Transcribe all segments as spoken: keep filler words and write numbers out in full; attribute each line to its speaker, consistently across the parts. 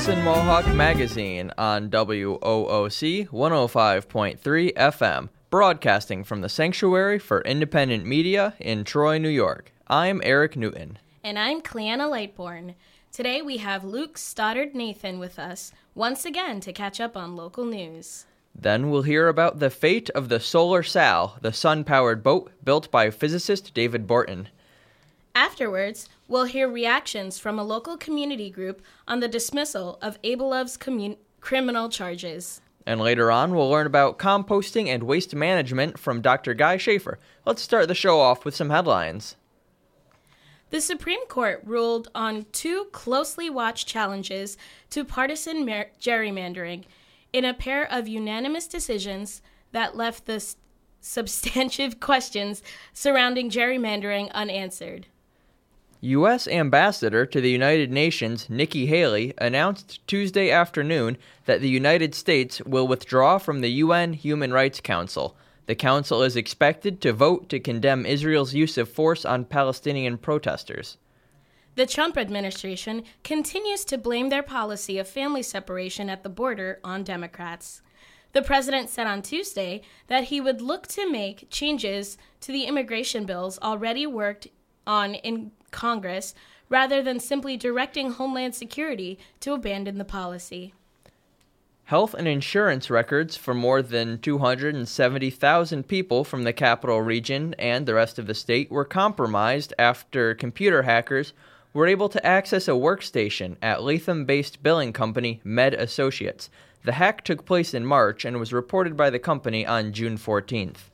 Speaker 1: Hudson Mohawk Magazine on W O O C one oh five point three F M, broadcasting from the Sanctuary for Independent Media in Troy, New York. I'm Eric Newton.
Speaker 2: And I'm Cleanna Lightborn. Today we have Luke Stoddard Nathan with us, once again to catch up on local news.
Speaker 1: Then we'll hear about the fate of the Solar Sal, the sun-powered boat built by physicist David Borton.
Speaker 2: Afterwards, we'll hear reactions from a local community group on the dismissal of Abelove's commun- criminal charges.
Speaker 1: And later on, we'll learn about composting and waste management from Doctor Guy Schaefer. Let's start the show off with some headlines.
Speaker 2: The Supreme Court ruled on two closely watched challenges to partisan mer- gerrymandering in a pair of unanimous decisions that left the s- substantive questions surrounding gerrymandering unanswered.
Speaker 1: U S Ambassador to the United Nations Nikki Haley announced Tuesday afternoon that the United States will withdraw from the U N Human Rights Council. The council is expected to vote to condemn Israel's use of force on Palestinian protesters.
Speaker 2: The Trump administration continues to blame their policy of family separation at the border on Democrats. The president said on Tuesday that he would look to make changes to the immigration bills already worked on in Congress, rather than simply directing Homeland Security to abandon the policy.
Speaker 1: Health and insurance records for more than two hundred seventy thousand people from the Capital Region and the rest of the state were compromised after computer hackers were able to access a workstation at Latham-based billing company Med Associates. The hack took place in March and was reported by the company on June fourteenth.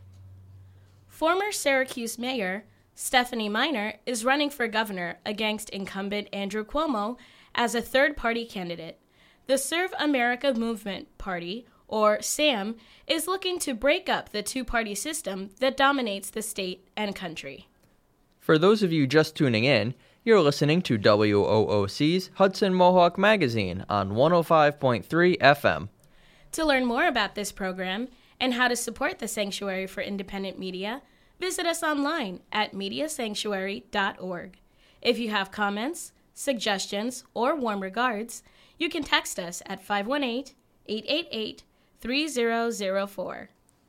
Speaker 2: Former Syracuse Mayor Stephanie Miner is running for governor against incumbent Andrew Cuomo as a third-party candidate. The Serve America Movement Party, or S A M, is looking to break up the two-party system that dominates the state and country.
Speaker 1: For those of you just tuning in, you're listening to W O O C's Hudson Mohawk Magazine on one oh five point three F M.
Speaker 2: To learn more about this program and how to support the Sanctuary for Independent Media, visit us online at media sanctuary dot org. If you have comments, suggestions, or warm regards, you can text us at five one eight, eight eight eight, three zero zero four.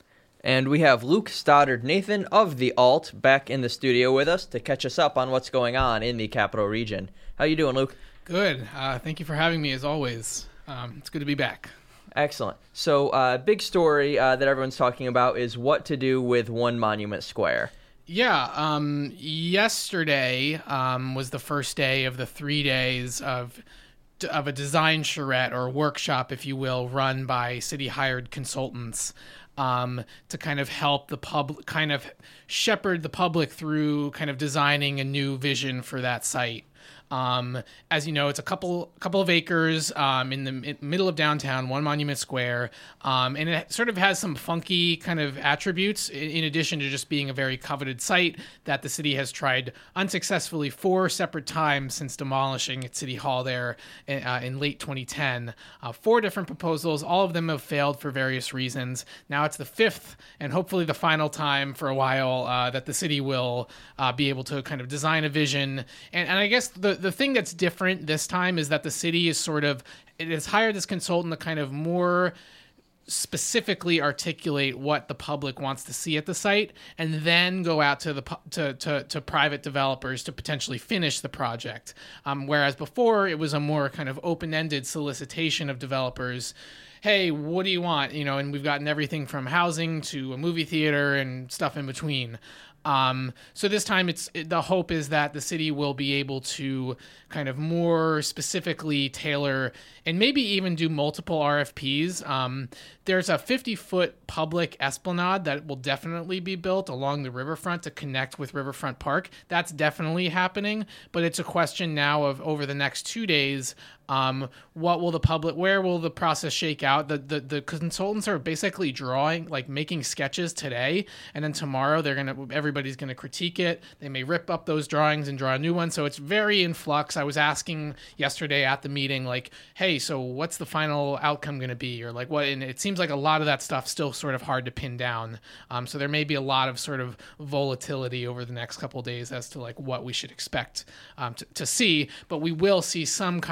Speaker 1: And we have Luke Stoddard Nathan of the Alt back in the studio with us to catch us up on what's going on in the Capital Region. How you doing, Luke?
Speaker 3: Good. Uh, thank you for having me, as always. Um, it's good to be back.
Speaker 1: Excellent. So, uh, big story uh, that everyone's talking about is what to do with One Monument Square.
Speaker 3: Yeah. Um, yesterday um, was the first day of the three days of of a design charrette or workshop, if you will, run by city-hired consultants um, to kind of help the public, kind of shepherd the public through kind of designing a new vision for that site. Um, as you know, it's a couple couple of acres um, in the mi- middle of downtown, One Monument Square, um, and it sort of has some funky kind of attributes in, in addition to just being a very coveted site that the city has tried unsuccessfully four separate times since demolishing its city hall there in, uh, in late twenty ten. Uh, four different proposals, all of them have failed for various reasons. Now it's the fifth and hopefully the final time for a while uh, that the city will uh, be able to kind of design a vision. And, and I guess the The thing that's different this time is that the city is sort of, it has hired this consultant to kind of more specifically articulate what the public wants to see at the site and then go out to the to to, to private developers to potentially finish the project. Um, whereas before it was a more kind of open-ended solicitation of developers. Hey, what do you want? You know, and we've gotten everything from housing to a movie theater and stuff in between. Um, so this time it's it, the hope is that the city will be able to kind of more specifically tailor and maybe even do multiple R F Ps. Um, there's a fifty-foot public esplanade that will definitely be built along the riverfront to connect with Riverfront Park. That's definitely happening, but it's a question now of over the next two days, um, what will the public, where will the process shake out? The, the the consultants are basically drawing, like making sketches today, and then tomorrow they're gonna everybody's gonna critique it. They may rip up those drawings and draw a new one. So it's very in flux. I was asking yesterday at the meeting, like, hey, so what's the final outcome gonna be, or like what? And it seems like a lot of that stuff still sort of hard to pin down. Um, so there may be a lot of sort of volatility over the next couple of days as to like what we should expect um, to, to see. But we will see some kind of fifty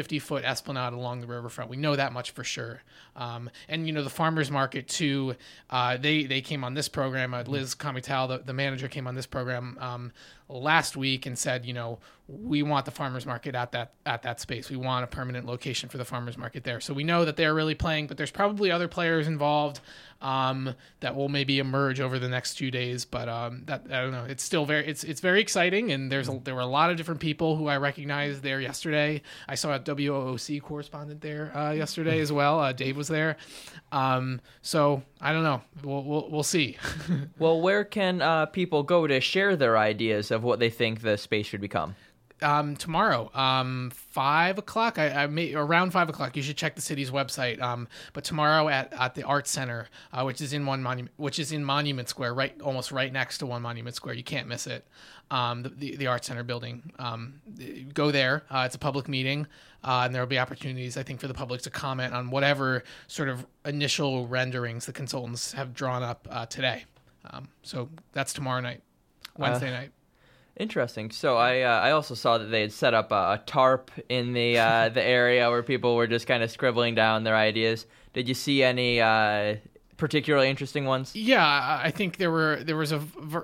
Speaker 3: fifty-foot esplanade along the riverfront. We know that much for sure. Um, and, you know, the farmers market, too, uh, they, they came on this program. Uh, Liz Comital, the, the manager, came on this program um, last week and said, you know, we want the farmers market at that at that space. We want a permanent location for the farmers market there. So we know that they're really playing, but there's probably other players involved um, that will maybe emerge over the next few days. But um, that I don't know. It's still very it's it's very exciting, and there's a, there were a lot of different people who I recognized there yesterday. I saw a W O O C correspondent there uh, yesterday as well. Uh, Dave was there. Um, so I don't know. We'll we'll, we'll see.
Speaker 1: Well, where can uh, people go to share their ideas of what they think the space should become?
Speaker 3: Um, tomorrow, um, five o'clock. I, I may around five o'clock. You should check the city's website. Um, but tomorrow at, at the Art Center, uh, which is in one monument, which is in Monument Square, right, almost right next to One Monument Square. You can't miss it. Um, the, the the Art Center building. Um, go there. Uh, it's a public meeting, uh, and there will be opportunities, I think, for the public to comment on whatever sort of initial renderings the consultants have drawn up uh, today. Um, so that's tomorrow night, Wednesday uh. night.
Speaker 1: Interesting. So I uh, I also saw that they had set up a, a tarp in the uh, the area where people were just kind of scribbling down their ideas. Did you see any uh, particularly interesting ones?
Speaker 3: Yeah, I think there were there was a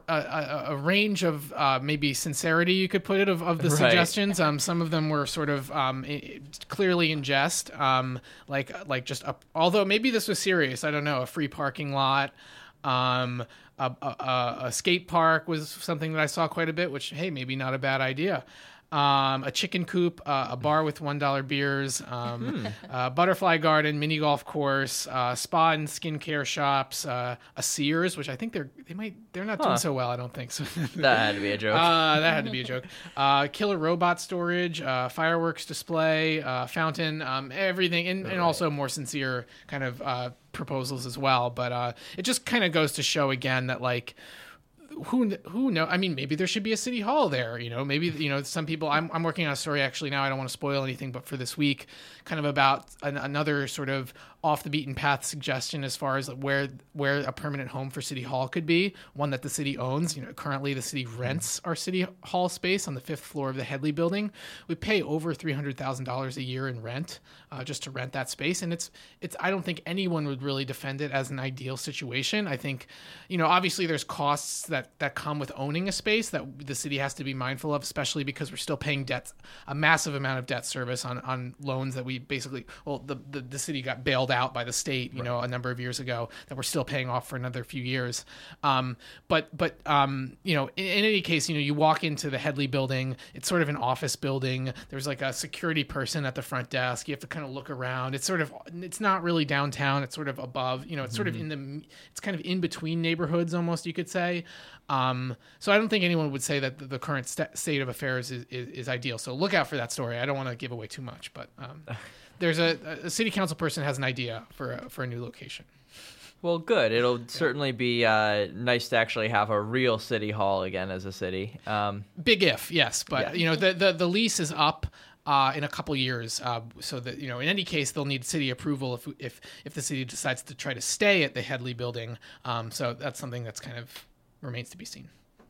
Speaker 3: a, a range of uh, maybe sincerity, you could put it, of, of the right. suggestions. Um, some of them were sort of um, clearly in jest, um, like like just a, although maybe this was serious. I don't know. A free parking lot. Um, a, a, a skate park was something that I saw quite a bit, which, hey, maybe not a bad idea. Um, a chicken coop, uh, a bar with one dollar beers, um, a butterfly garden, mini golf course, uh, spa and skincare shops, uh, a Sears, which I think they're they might they're not huh. doing so well. I don't think so.
Speaker 1: That had to be a joke.
Speaker 3: Uh, that had to be a joke. Uh, killer robot storage, uh, fireworks display, uh, fountain, um, everything, and, and also more sincere kind of uh, proposals as well. But uh, it just kind of goes to show again that, like, who who know I mean, maybe there should be a city hall there, you know, maybe, you know, some people, I'm, I'm working on a story actually now, I don't want to spoil anything, but for this week, kind of about an, another sort of off the beaten path suggestion as far as where where a permanent home for City Hall could be, one that the city owns. You know, currently the city rents our City Hall space on the fifth floor of the Headley building. We pay over three hundred thousand dollars a year in rent uh, just to rent that space, and it's it's I don't think anyone would really defend it as an ideal situation. I think, you know, obviously there's costs that that come with owning a space that the city has to be mindful of, especially because we're still paying debt, a massive amount of debt service on on loans that we basically, well, the the, the city got bailed out by the state, you right. know, a number of years ago, that we're still paying off for another few years. Um, but, but um, you know, in, in any case, you know, you walk into the Headley building, it's sort of an office building. There's like a security person at the front desk. You have to kind of look around. It's sort of, it's not really downtown. It's sort of above, you know, it's mm-hmm. sort of in the, it's kind of in between neighborhoods almost, you could say. Um, so I don't think anyone would say that the, the current st- state of affairs is, is, is ideal. So look out for that story. I don't want to give away too much, but um, there's a, a city council person has an idea for a, for a new location.
Speaker 1: Well, good. It'll yeah. certainly be uh, nice to actually have a real city hall again as a city. Um,
Speaker 3: Big if, yes, but
Speaker 1: yeah.
Speaker 3: you know, the, the the lease is up uh, in a couple years, uh, so that, you know, in any case they'll need city approval if if if the city decides to try to stay at the Headley building. Um, so that's something that's kind of remains to be seen.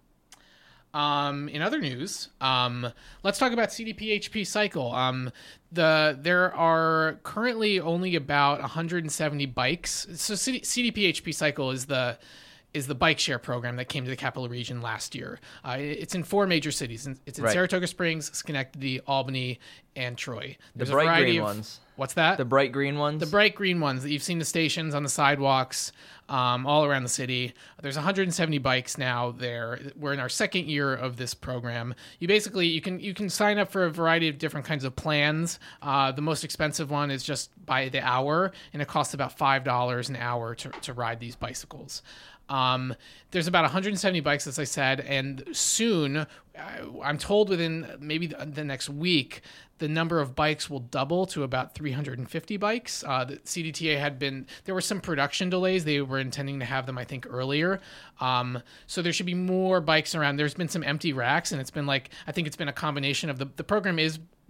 Speaker 3: Um, in other news, um, let's talk about C D P H P Cycle. Um, the there are currently only about one hundred seventy bikes. So C D P H P Cycle is the is the bike share program that came to the Capital Region last year. Uh, it's in four major cities. It's in right. Saratoga Springs, Schenectady, Albany, and Troy.
Speaker 1: There's
Speaker 3: the
Speaker 1: bright
Speaker 3: a variety
Speaker 1: green
Speaker 3: of,
Speaker 1: ones.
Speaker 3: What's that?
Speaker 1: The bright green ones?
Speaker 3: The bright green ones that you've seen the stations on the sidewalks um, all around the city. There's one hundred seventy bikes now there. We're in our second year of this program. You basically, you can you can sign up for a variety of different kinds of plans. Uh, the most expensive one is just by the hour, and it costs about five dollars an hour to, to ride these bicycles. Um, there's about one hundred seventy bikes, as I said, and soon, I'm told within maybe the, the next week, the number of bikes will double to about three hundred fifty bikes. Uh, the C D T A had been, there were some production delays. They were intending to have them, I think, earlier. Um, so there should be more bikes around. There's been some empty racks, and it's been like, I think it's been a combination of the, the program is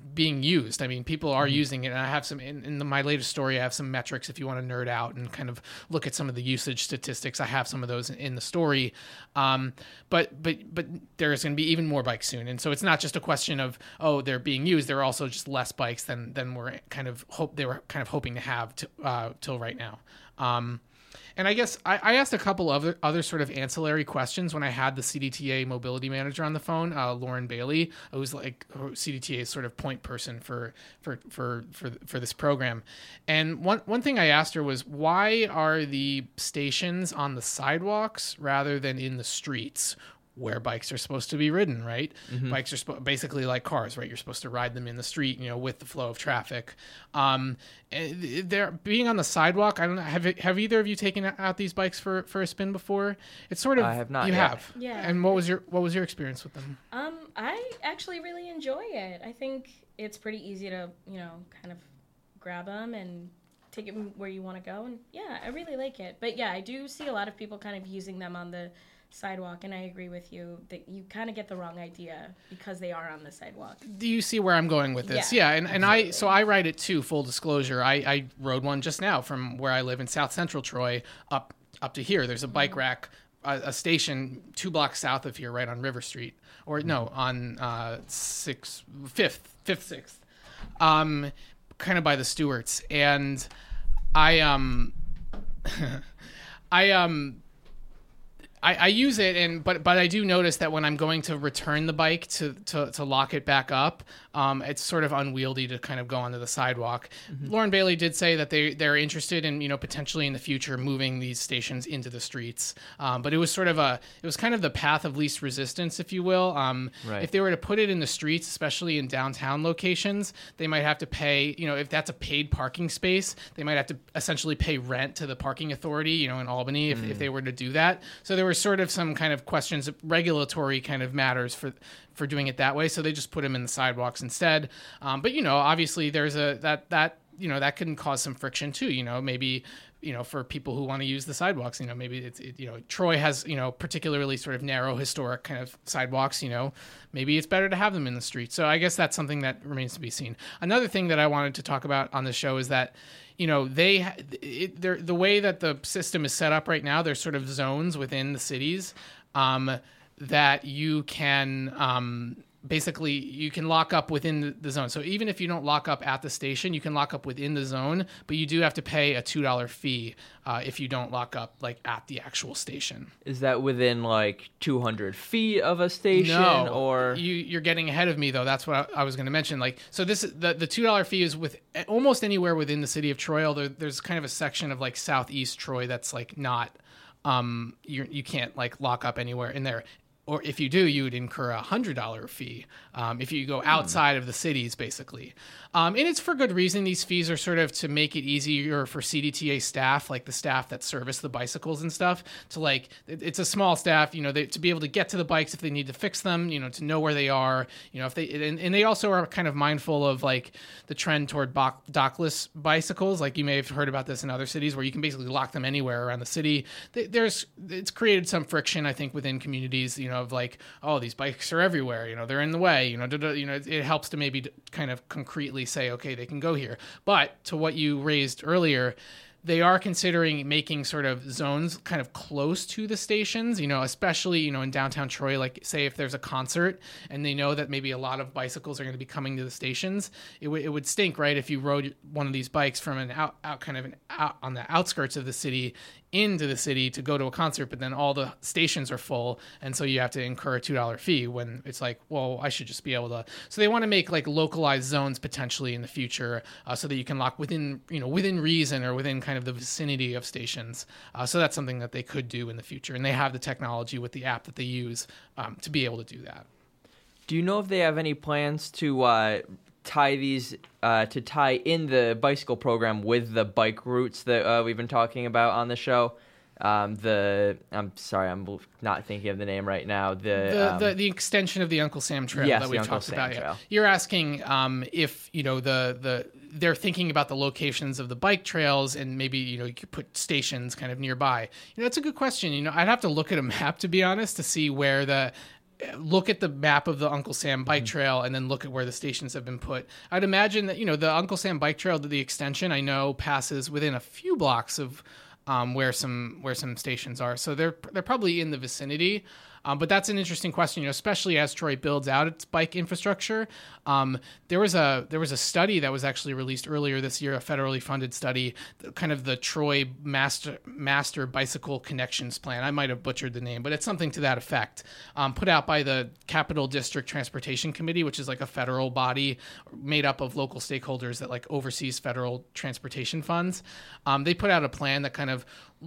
Speaker 3: being used. I mean, people are mm-hmm. using it, and I have some in, in the, my latest story. I have some metrics if you want to nerd out and kind of look at some of the usage statistics. I have some of those in, in the story, um, but but but there's going to be even more bikes soon, and so it's not just a question of oh they're being used. There are also just less bikes than than we're kind of hope they were kind of hoping to have to, uh, till right now. Um, And I guess I, I asked a couple other other sort of ancillary questions when I had the C D T A mobility manager on the phone, uh, Lauren Bailey, who's like C D T A's sort of point person for for for for for this program. And one one thing I asked her was, why are the stations on the sidewalks rather than in the streets, where bikes are supposed to be ridden, right? Mm-hmm. Bikes are sp- basically like cars, right? You're supposed to ride them in the street, you know, with the flow of traffic. Um, they're being on the sidewalk. I don't know. Have have either of you taken out these bikes for, for a spin before? It's sort of
Speaker 1: I have not.
Speaker 3: You
Speaker 1: yet.
Speaker 3: have,
Speaker 2: yeah.
Speaker 3: And what was your what was your experience with them?
Speaker 2: Um, I actually really enjoy it. I think it's pretty easy to you know kind of grab them and take it where you want to go, and yeah, I really like it. But yeah, I do see a lot of people kind of using them on the sidewalk, and I agree with you that you kind of get the wrong idea because they are on the sidewalk.
Speaker 3: Do you see where I'm going with this?
Speaker 2: Yeah,
Speaker 3: yeah and, and I so I ride it too, full disclosure. I, I rode one just now from where I live in South Central Troy up up to here. There's a bike rack, a, a station two blocks south of here, right on River Street, or no, on uh, sixth, fifth, fifth, sixth, um, kind of by the Stewarts, and I um, I um. I, I use it, and but but I do notice that when I'm going to return the bike to, to, to lock it back up, um, it's sort of unwieldy to kind of go onto the sidewalk. Mm-hmm. Lauren Bailey did say that they they're interested in you know potentially in the future moving these stations into the streets, um, but it was sort of a it was kind of the path of least resistance, if you will. Um,
Speaker 1: right.
Speaker 3: If they were to put it in the streets, especially in downtown locations, they might have to pay. You know, if that's a paid parking space, they might have to essentially pay rent to the parking authority. You know, in Albany, if mm. if they were to do that. So there were sort of some kind of questions, regulatory kind of matters for for doing it that way. So they just put them in the sidewalks instead. Um, but you know, obviously there's a that that you know that can cause some friction too. You know, maybe you know for people who want to use the sidewalks. You know, maybe it's it, you know Troy has you know particularly sort of narrow historic kind of sidewalks. You know, maybe it's better to have them in the street. So I guess that's something that remains to be seen. Another thing that I wanted to talk about on the show is that. You know, they it, the way that the system is set up right now, there's sort of zones within the cities um, that you can um, basically you can lock up within the, the zone. So even if you don't lock up at the station, you can lock up within the zone, but you do have to pay a two dollar fee uh, if you don't lock up like at the actual station.
Speaker 1: Is that within like two hundred feet of a station?
Speaker 3: No,
Speaker 1: or
Speaker 3: you, you're getting ahead of me though. That's what I, I was going to mention. Like, so this the the two dollar fee is with almost anywhere within the city of Troy. Although there's kind of a section of like southeast Troy that's like not um you you can't like lock up anywhere in there. Or if you do, you would incur a one hundred dollar fee um, if you go outside of the cities, basically. Um, and it's for good reason. These fees are sort of to make it easier for C D T A staff, like the staff that service the bicycles and stuff, to like, it, it's a small staff, you know, they, to be able to get to the bikes if they need to fix them, you know, to know where they are, you know, if they, and, and they also are kind of mindful of like the trend toward bo- dockless bicycles. Like you may have heard about this in other cities where you can basically lock them anywhere around the city. There's, it's created some friction, I think, within communities, you know, of like, oh, these bikes are everywhere, you know, they're in the way, you know, you know, it helps to maybe kind of concretely say, okay, they can go here. But to what you raised earlier, they are considering making sort of zones kind of close to the stations, you know, especially, you know, in downtown Troy, like say if there's a concert and they know that maybe a lot of bicycles are going to be coming to the stations, it, w- it would stink, right? If you rode one of these bikes from an out, out kind of an out on the outskirts of the city into the city to go to a concert, but then all the stations are full, and so you have to incur a two dollar fee when it's like, well, I should just be able to. So they want to make like localized zones potentially in the future, uh, so that you can lock within, you know, within reason or within kind of the vicinity of stations. Uh, so that's something that they could do in the future, and they have the technology with the app that they use um, to be able to do that.
Speaker 1: Do you know if they have any plans to uh, tie these uh, to tie in the bicycle program with the bike routes that uh, we've been talking about on the show? Um, the I'm sorry, I'm not thinking of the name right now. The
Speaker 3: the,
Speaker 1: um,
Speaker 3: the, the extension of the Uncle Sam Trail
Speaker 1: yes,
Speaker 3: that we've
Speaker 1: Uncle
Speaker 3: talked
Speaker 1: Sam
Speaker 3: about.
Speaker 1: Trail.
Speaker 3: Yeah. You're asking um, if you know the the they're thinking about the locations of the bike trails and maybe you know you could put stations kind of nearby. You know, that's a good question. You know, I'd have to look at a map to be honest to see where the look at the map of the Uncle Sam bike trail and then look at where the stations have been put. I'd imagine that, you know, the Uncle Sam bike trail to the extension, I know, passes within a few blocks of um, where some where some stations are. So they're they're probably in the vicinity. Um, but that's an interesting question, you know, especially as Troy builds out its bike infrastructure. Um, there was a there was a study that was actually released earlier this year, a federally funded study, kind of the Troy Master Master Bicycle Connections Plan. I might have butchered the name, but it's something to that effect. Um, put out by the Capital District Transportation Committee, which is like a federal body made up of local stakeholders that like oversees federal transportation funds. Um, they put out a plan that kind of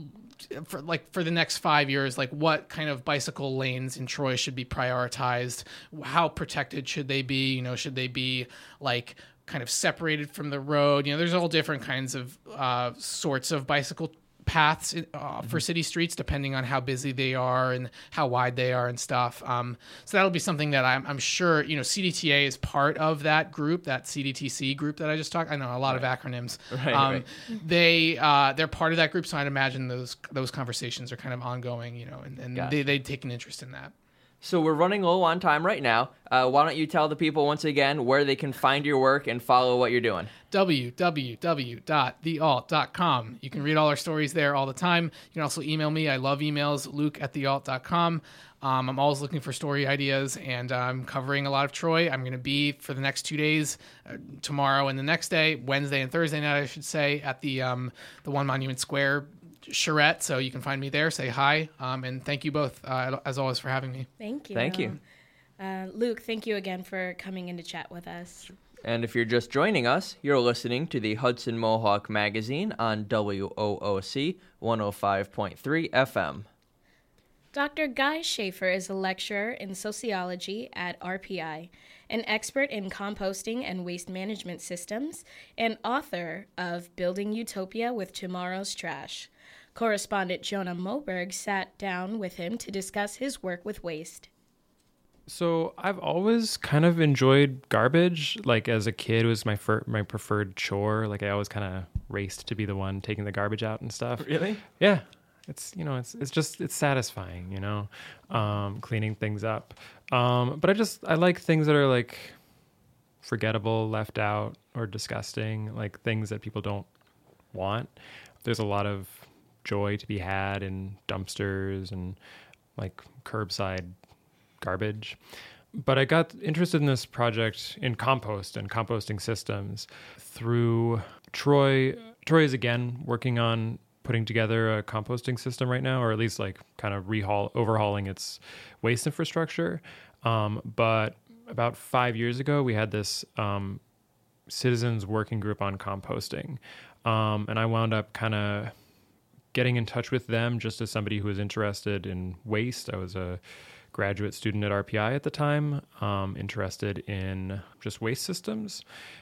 Speaker 3: for like for the next five years, like what kind of bicycle lanes in Troy should be prioritized, how protected should they be, you know, should they be like kind of separated from the road, you know, there's all different kinds of uh, sorts of bicycle paths uh, for city streets depending on how busy they are and how wide they are and stuff. Um, so that'll be something that I'm, I'm sure, you know, C D T A is part of that group, that C D T C group that I just talked. I know a lot right. of acronyms.
Speaker 1: Right,
Speaker 3: um,
Speaker 1: right.
Speaker 3: They uh, they're part of that group, so I'd imagine those those conversations are kind of ongoing, you know, and, and
Speaker 1: gotcha.
Speaker 3: they they take an interest in that.
Speaker 1: So we're running low on time right now. Uh, why don't you tell the people once again where they can find your work and follow what you're doing?
Speaker 3: w w w dot the alt dot com. You can read all our stories there all the time. You can also email me. I love emails, luke at the alt dot com. Um, I'm always looking for story ideas, and I'm covering a lot of Troy. I'm going to be, for the next two days, uh, tomorrow and the next day, Wednesday and Thursday night, I should say, at the um, the One Monument Square charrette, so you can find me there. Say hi, um, and thank you both, uh, as always, for having me.
Speaker 2: Thank you.
Speaker 1: Thank you.
Speaker 2: Uh, Luke, thank you again for coming in to chat with us.
Speaker 1: And if you're just joining us, you're listening to the Hudson Mohawk Magazine on W O O C one oh five point three F M.
Speaker 2: Doctor Guy Schaefer is a lecturer in sociology at R P I, an expert in composting and waste management systems, and author of Building Utopia with Tomorrow's Trash. Correspondent Jonah Moberg sat down with him to discuss his work with waste.
Speaker 4: So I've always kind of enjoyed garbage. Like as a kid, it was my fir- my preferred chore. Like I always kind of raced to be the one taking the garbage out and stuff.
Speaker 1: Really?
Speaker 4: Yeah. It's, you know, it's it's just, it's satisfying, you know, um, cleaning things up. Um, but I just, I like things that are like forgettable, left out, or disgusting, like things that people don't want. There's a lot of joy to be had in dumpsters and like curbside garbage. But I got interested in this project in compost and composting systems through Troy. Troy is again working on putting together a composting system right now, or at least like kind of rehaul, overhauling its waste infrastructure. Um, but about five years ago, we had this um, citizens working group on composting. Um, and I wound up kind of getting in touch with them just as somebody who was interested in waste. I was a graduate student at R P I at the time, um, interested in just waste systems.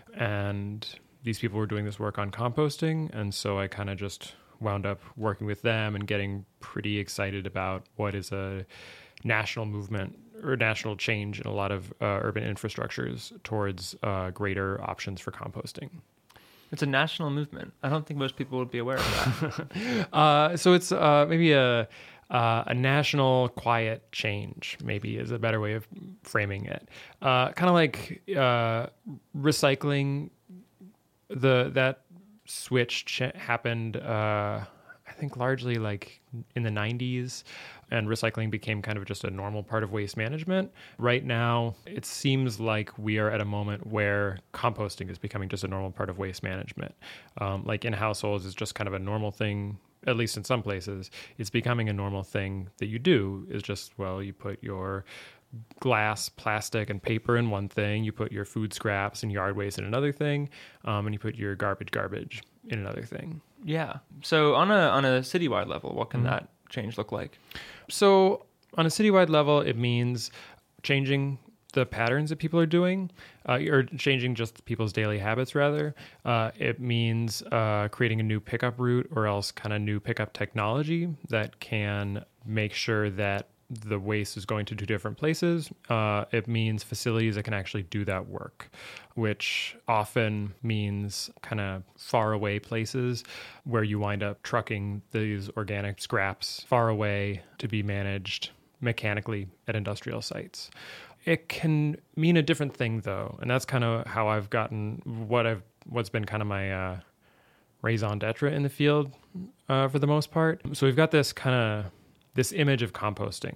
Speaker 4: And these people were doing this work on composting. And so I kind of just wound up working with them and getting pretty excited about what is a national movement or national change in a lot of uh, urban infrastructures towards uh, greater options for composting.
Speaker 5: It's a national movement. I don't think most people would be aware of that.
Speaker 4: uh, so it's uh, maybe a uh, a national quiet change, maybe is a better way of framing it. Uh, kind of like uh, recycling. The that switch ch- happened, uh, I think, largely like in the nineties, and recycling became kind of just a normal part of waste management. Right now, it seems like we are at a moment where composting is becoming just a normal part of waste management. Um, like in households, it's just kind of a normal thing, at least in some places. It's becoming a normal thing that you do is just, well, you put your glass, plastic, and paper in one thing, you put your food scraps and yard waste in another thing, um, and you put your garbage garbage in another thing.
Speaker 5: Yeah. So on a on a citywide level, what can
Speaker 4: Mm-hmm.
Speaker 5: that change look like?
Speaker 4: So on a citywide level, it means changing the patterns that people are doing, uh, or changing just people's daily habits, rather. Uh, it means uh, creating a new pickup route or else kind of new pickup technology that can make sure that the waste is going to two different places. Uh, it means facilities that can actually do that work, which often means kind of far away places where you wind up trucking these organic scraps far away to be managed mechanically at industrial sites. It can mean a different thing, though, and that's kind of how I've gotten what I've what's been kind of my uh, raison d'etre in the field uh, for the most part. So we've got this kind of this image of composting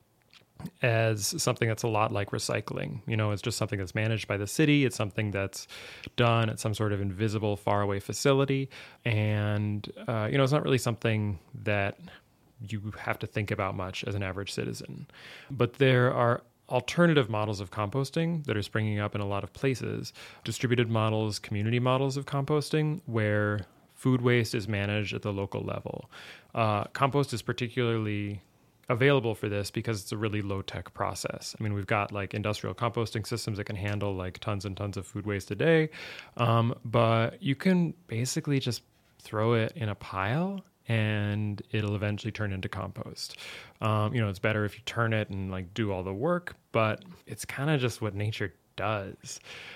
Speaker 4: as something that's a lot like recycling. You know, it's just something that's managed by the city. It's something that's done at some sort of invisible, faraway facility, and uh, you know, it's not really something that you have to think about much as an average citizen. But there are alternative models of composting that are springing up in a lot of places. Distributed models, community models of composting, where food waste is managed at the local level. Uh, compost is particularly available for this because it's a really low-tech process. I mean, we've got like industrial composting systems that can handle like tons and tons of food waste a day, um, but you can basically just throw it in a pile and it'll eventually turn into compost. Um, you know, it's better if you turn it and like do all the work, but it's kind of just what nature does.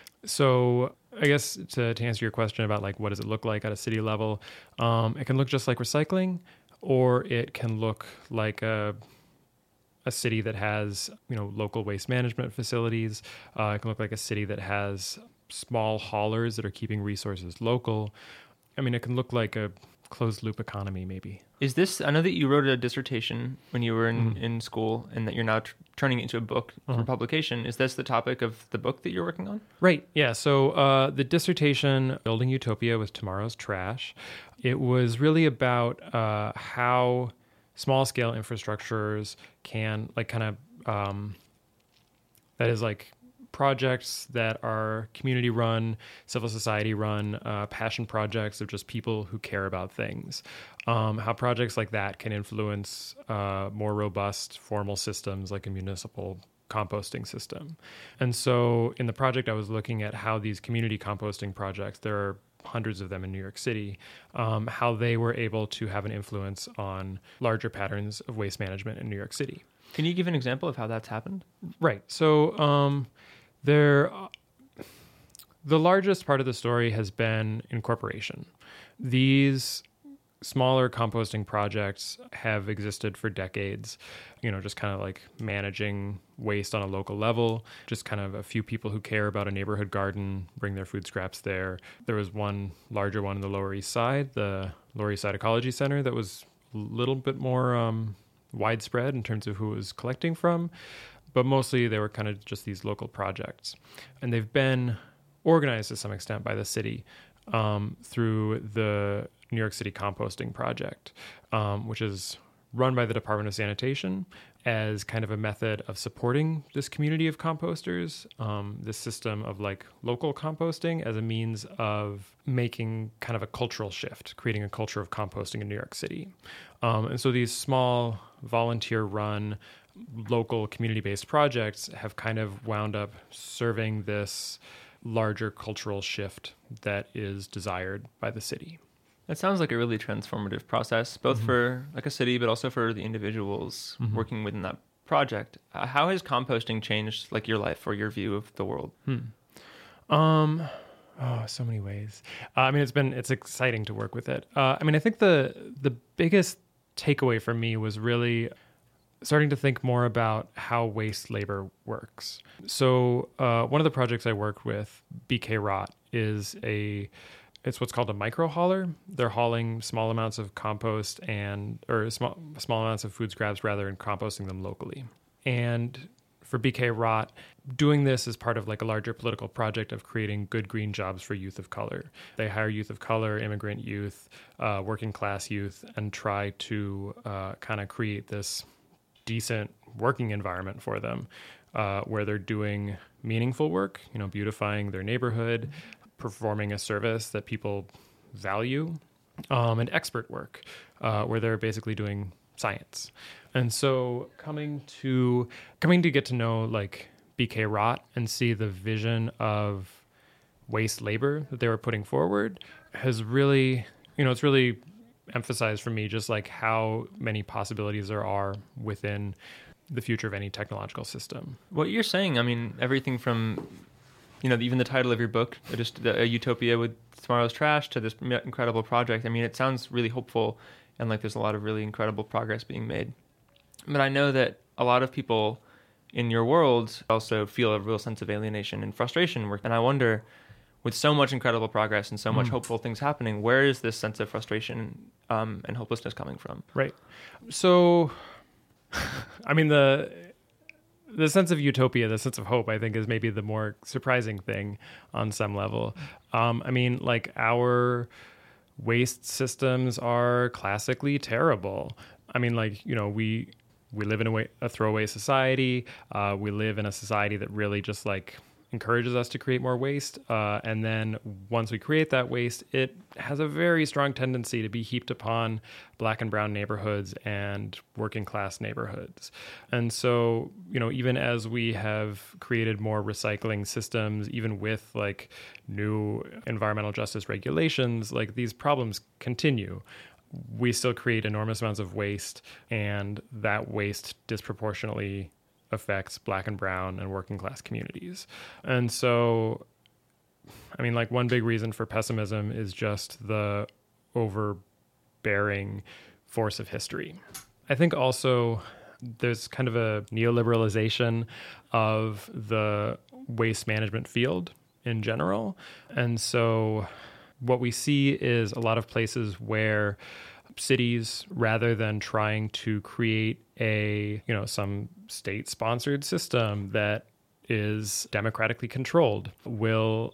Speaker 4: So I guess to, to answer your question about like what does it look like at a city level, um, it can look just like recycling, or it can look like a a city that has, you know, local waste management facilities. Uh, it can look like a city that has small haulers that are keeping resources local. I mean, it can look like a closed loop economy, maybe.
Speaker 5: Is this, I know that you wrote a dissertation when you were in,
Speaker 4: Mm.
Speaker 5: in school and that you're now tr- turning it into a book
Speaker 4: Uh-huh.
Speaker 5: for publication. Is this the topic of the book that you're working on?
Speaker 4: Right. Yeah. So uh, the dissertation, Building Utopia with Tomorrow's Trash, it was really about uh, how small scale infrastructures can like kind of, um, that is like projects that are community run, civil society run, uh, passion projects of just people who care about things. Um, how projects like that can influence uh, more robust formal systems like a municipal composting system. And so in the project, I was looking at how these community composting projects, there are hundreds of them in New York City, um, how they were able to have an influence on larger patterns of waste management in New York City.
Speaker 5: Can you give an example of how that's happened?
Speaker 4: Right. So um, there, the largest part of the story has been incorporation. These smaller composting projects have existed for decades, you know, just kind of like managing waste on a local level, just kind of a few people who care about a neighborhood garden, bring their food scraps there. There was one larger one in the Lower East Side, the Lower East Side Ecology Center, that was a little bit more um, widespread in terms of who it was collecting from, but mostly they were kind of just these local projects. And they've been organized to some extent by the city um, through the New York City Composting Project, um, which is run by the Department of Sanitation as kind of a method of supporting this community of composters, um, this system of like local composting as a means of making kind of a cultural shift, creating a culture of composting in New York City. Um, and so these small volunteer-run local community-based projects have kind of wound up serving this larger cultural shift that is desired by the city.
Speaker 5: That sounds like a really transformative process, both
Speaker 4: Mm-hmm.
Speaker 5: for like a city, but also for the individuals
Speaker 4: Mhm.
Speaker 5: working within that project. Uh, how has composting changed like your life or your view of the world?
Speaker 4: Hmm. Um, oh, so many ways. Uh, I mean, it's been, it's exciting to work with it. Uh, I mean, I think the, the biggest takeaway for me was really starting to think more about how waste labor works. So uh, one of the projects I worked with, B K Rot, is a it's what's called a micro hauler. They're hauling small amounts of compost and or small small amounts of food scraps rather and composting them locally. And for B K Rot, doing this is part of like a larger political project of creating good green jobs for youth of color. They hire youth of color, immigrant youth, uh, working class youth, and try to uh, kind of create this decent working environment for them uh, where they're doing meaningful work, you know, beautifying their neighborhood, performing a service that people value, um, and expert work uh, where they're basically doing science. And so coming to coming to get to know like B K Rot and see the vision of waste labor that they were putting forward has really, you know, it's really emphasized for me just like how many possibilities there are within the future of any technological system.
Speaker 5: What you're saying, I mean, everything from, you know, even the title of your book, just the, a utopia with tomorrow's trash, to this incredible project. I mean, it sounds really hopeful and like there's a lot of really incredible progress being made. But I know that a lot of people in your world also feel a real sense of alienation and frustration. And I wonder, with so much incredible progress and so much mm. hopeful things happening, where is this sense of frustration um, and hopelessness coming from?
Speaker 4: Right. So, I mean, the the sense of utopia, the sense of hope, I think, is maybe the more surprising thing on some level. Um, I mean, like, our waste systems are classically terrible. I mean, like, you know, we we live in a, way, a throwaway society. Uh, we live in a society that really just, like, encourages us to create more waste. Uh, and then once we create that waste, it has a very strong tendency to be heaped upon Black and brown neighborhoods and working class neighborhoods. And so, you know, even as we have created more recycling systems, even with like new environmental justice regulations, like these problems continue. We still create enormous amounts of waste, and that waste disproportionately affects Black and brown and working class communities. And so, I mean, like, one big reason for pessimism is just the overbearing force of history. I think also there's kind of a neoliberalization of the waste management field in general. And so what we see is a lot of places where cities, rather than trying to create a, you know, some state-sponsored system that is democratically controlled, will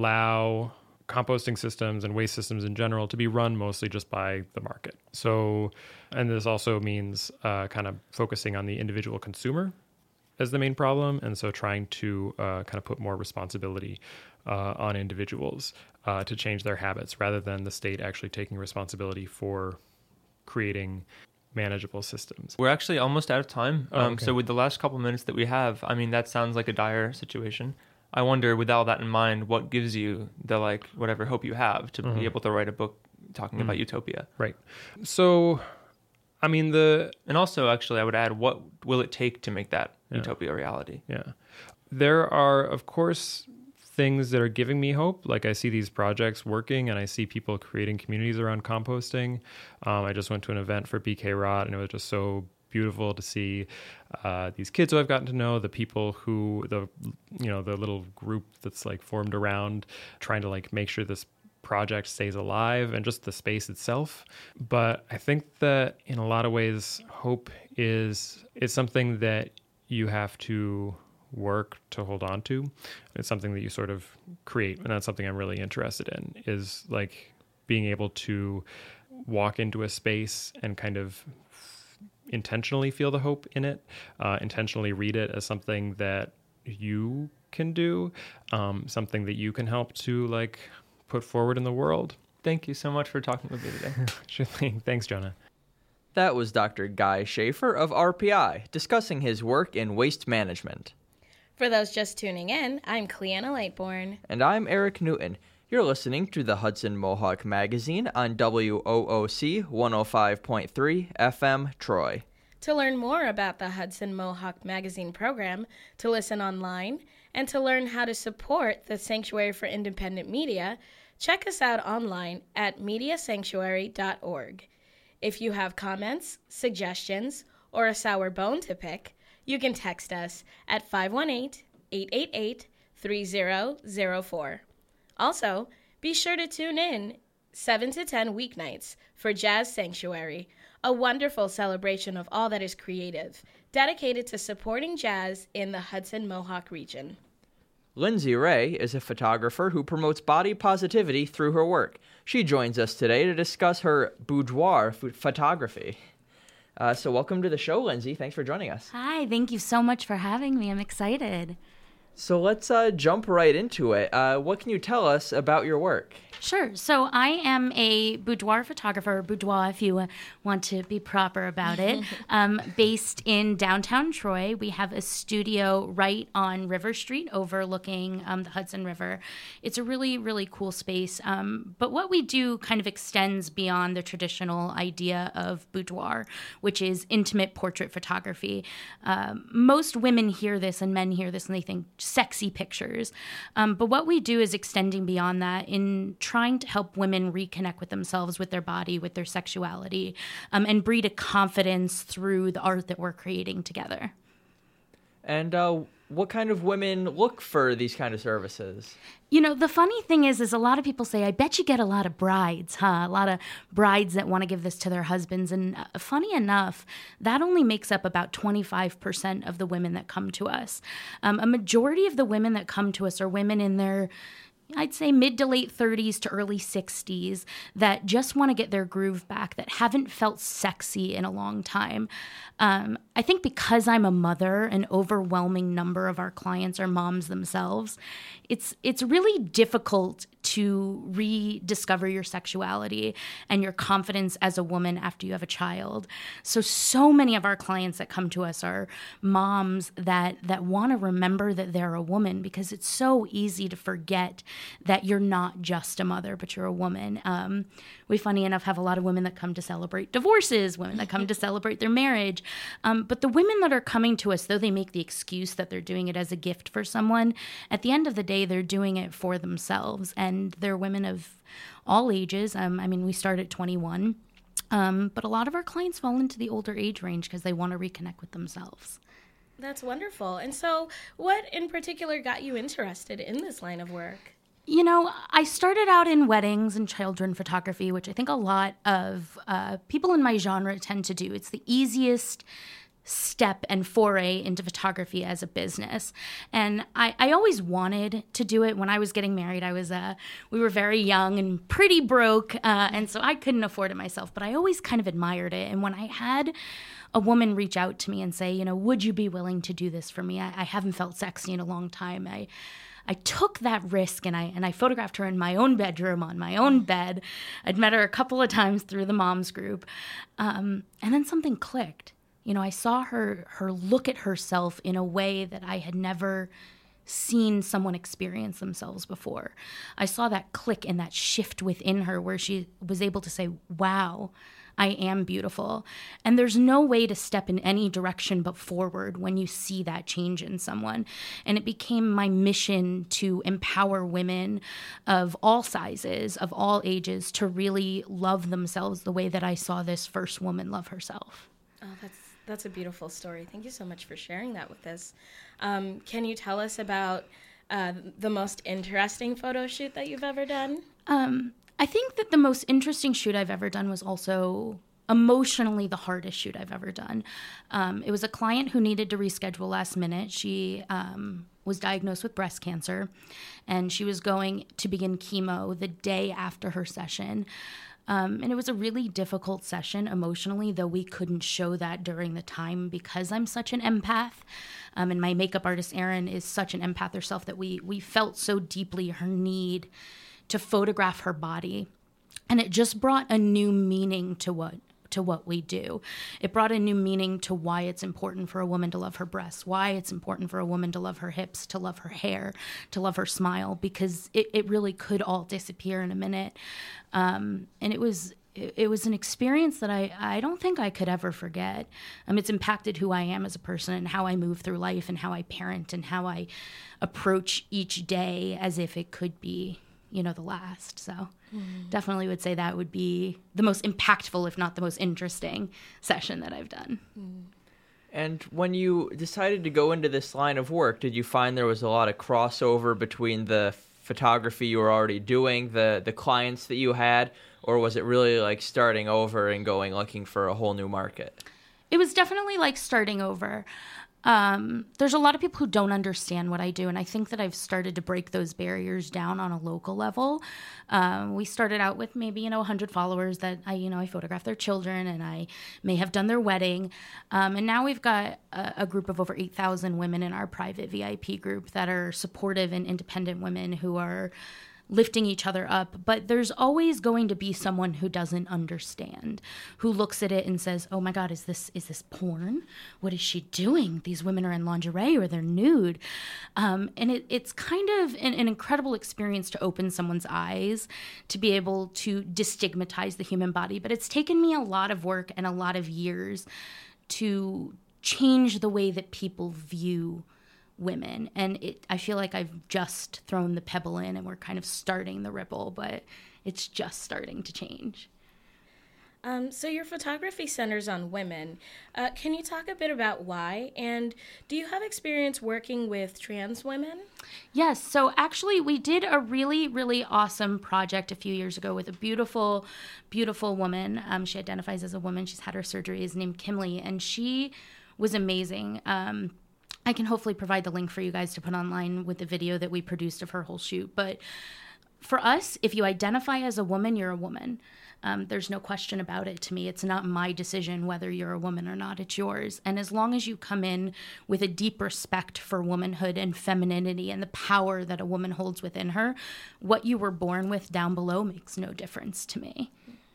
Speaker 4: allow composting systems and waste systems in general to be run mostly just by the market. So, and this also means uh, kind of focusing on the individual consumer as the main problem, and so trying to uh, kind of put more responsibility uh, on individuals uh, to change their habits, rather than the state actually taking responsibility for creating manageable systems.
Speaker 5: We're actually almost out of time.
Speaker 4: Oh,
Speaker 5: um,
Speaker 4: okay.
Speaker 5: So with the last couple minutes that we have, I mean, that sounds like a dire situation. I wonder, with all that in mind, what gives you the, like, whatever hope you have to mm-hmm. be able to write a book talking mm-hmm. about utopia?
Speaker 4: Right. So, I mean, the...
Speaker 5: And also, actually, I would add, what will it take to make that
Speaker 4: yeah.
Speaker 5: utopia a reality?
Speaker 4: Yeah. There are, of course, things that are giving me hope. Like, I see these projects working, and I see people creating communities around composting. Um, I just went to an event for B K Rot, and it was just so beautiful to see uh, these kids who I've gotten to know, the people who, the, you know, the little group that's like formed around trying to like make sure this project stays alive, and just the space itself. But I think that in a lot of ways, hope is, is something that you have to work to hold on to. It's something that you sort of create, and that's something I'm really interested in, is like being able to walk into a space and kind of intentionally feel the hope in it, uh, intentionally read it as something that you can do, um, something that you can help to like put forward in the world.
Speaker 5: Thank you so much for talking with me today.
Speaker 4: Sure thing. Thanks, Jonah.
Speaker 1: That was Doctor Guy Schaefer of R P I discussing his work in waste management.
Speaker 2: For those just tuning in, I'm Cleanna Lightbourne.
Speaker 1: And I'm Eric Newton. You're listening to the Hudson Mohawk Magazine on W O O C one oh five point three F M Troy.
Speaker 2: To learn more about the Hudson Mohawk Magazine program, to listen online, and to learn how to support the Sanctuary for Independent Media, check us out online at media sanctuary dot org. If you have comments, suggestions, or a sour bone to pick, you can text us at five one eight, eight eight eight, three zero zero four. Also, be sure to tune in seven to ten weeknights for Jazz Sanctuary, a wonderful celebration of all that is creative, dedicated to supporting jazz in the Hudson Mohawk region.
Speaker 1: Lindsay Ray is a photographer who promotes body positivity through her work. She joins us today to discuss her boudoir ph- photography. Uh, so welcome to the show, Lindsay. Thanks for joining us.
Speaker 6: Hi, thank you so much for having me. I'm excited.
Speaker 1: So let's uh, jump right into it. Uh, what can you tell us about your work?
Speaker 6: Sure. So I am a boudoir photographer, boudoir if you uh, want to be proper about it, um, based in downtown Troy. We have a studio right on River Street overlooking um, the Hudson River. It's a really, really cool space. Um, but what we do kind of extends beyond the traditional idea of boudoir, which is intimate portrait photography. Um, most women hear this and men hear this and they think sexy pictures. Um, but what we do is extending beyond that in trying to help women reconnect with themselves, with their body, with their sexuality, um, and breed a confidence through the art that we're creating together.
Speaker 1: And uh, what kind of women look for these kind of services?
Speaker 6: You know, the funny thing is, is a lot of people say, I bet you get a lot of brides, huh? A lot of brides that want to give this to their husbands. And uh, funny enough, that only makes up about twenty-five percent of the women that come to us. Um, a majority of the women that come to us are women in their, I'd say, mid to late thirties to early sixties that just want to get their groove back, that haven't felt sexy in a long time. Um, I think because I'm a mother, an overwhelming number of our clients are moms themselves. It's it's really difficult to rediscover your sexuality and your confidence as a woman after you have a child. So, so many of our clients that come to us are moms that, that want to remember that they're a woman, because it's so easy to forget that you're not just a mother, but you're a woman. Um, we, funny enough, have a lot of women that come to celebrate divorces, women that come to celebrate their marriage. Um, but the women that are coming to us, though they make the excuse that they're doing it as a gift for someone, at the end of the day, they're doing it for themselves. And they're women of all ages. Um, I mean, we start at twenty-one. Um, but a lot of our clients fall into the older age range because they want to reconnect with themselves.
Speaker 2: That's wonderful. And so what in particular got you interested in this line of work?
Speaker 6: You know, I started out in weddings and children photography, which I think a lot of uh, people in my genre tend to do. It's the easiest step and foray into photography as a business. And I, I always wanted to do it. When I was getting married, I was, uh, we were very young and pretty broke. Uh, and so I couldn't afford it myself, but I always kind of admired it. And when I had a woman reach out to me and say, you know, would you be willing to do this for me? I, I haven't felt sexy in a long time. I, I took that risk and I and I photographed her in my own bedroom on my own bed. I'd met her a couple of times through the moms group. Um, and then something clicked. You know, I saw her her look at herself in a way that I had never seen someone experience themselves before. I saw that click and that shift within her where she was able to say, wow, I am beautiful. And there's no way to step in any direction but forward when you see that change in someone. And it became my mission to empower women of all sizes, of all ages, to really love themselves the way that I saw this first woman love herself.
Speaker 2: Oh, that's That's a beautiful story. Thank you so much for sharing that with us. Um, can you tell us about uh, the most interesting photo shoot that you've ever done?
Speaker 6: Um, I think that the most interesting shoot I've ever done was also emotionally the hardest shoot I've ever done. Um, it was a client who needed to reschedule last minute. She um, was diagnosed with breast cancer, and she was going to begin chemo the day after her session. Um, and it was a really difficult session emotionally, though we couldn't show that during the time because I'm such an empath. Um, and my makeup artist, Erin, is such an empath herself that we we felt so deeply her need to photograph her body. And it just brought a new meaning to what to what we do. It brought a new meaning to why it's important for a woman to love her breasts, why it's important for a woman to love her hips, to love her hair, to love her smile, because it, it really could all disappear in a minute. Um, and it was it, it was an experience that I, I don't think I could ever forget. Um, it's impacted who I am as a person and how I move through life and how I parent and how I approach each day as if it could be, you know, the last. So mm. definitely would say that would be the most impactful, if not the most interesting session that I've done.
Speaker 2: Mm.
Speaker 1: And when you decided to go into this line of work, did you find there was a lot of crossover between the photography you were already doing, the, the clients that you had, or was it really like starting over and going looking for a whole new market?
Speaker 6: It was definitely like starting over. Um, there's a lot of people who don't understand what I do, and I think that I've started to break those barriers down on a local level. Um, we started out with maybe, you know, one hundred followers that I, you know, I photograph their children, and I may have done their wedding. Um, and now we've got a, a group of over eight thousand women in our private V I P group that are supportive and independent women who are lifting each other up. But there's always going to be someone who doesn't understand, who looks at it and says, oh my God, is this is this porn? What is she doing? These women are in lingerie or they're nude. Um, and it, it's kind of an, an incredible experience to open someone's eyes, to be able to destigmatize the human body. But it's taken me a lot of work and a lot of years to change the way that people view women. And it, I feel like I've just thrown the pebble in and we're kind of starting the ripple, but it's just starting to change.
Speaker 2: Um, so your photography centers on women. Uh, can you talk a bit about why? And do you have experience working with trans women?
Speaker 6: Yes. So actually, we did a really, really awesome project a few years ago with a beautiful, beautiful woman. Um, she identifies as a woman. She's had her surgery. Is named Kimley, and she was amazing. Um, I can hopefully provide the link for you guys to put online with the video that we produced of her whole shoot. But for us, if you identify as a woman, you're a woman. Um, there's no question about it to me. It's not my decision whether you're a woman or not. It's yours. And as long as you come in with a deep respect for womanhood and femininity and the power that a woman holds within her, what you were born with down below makes no difference to me.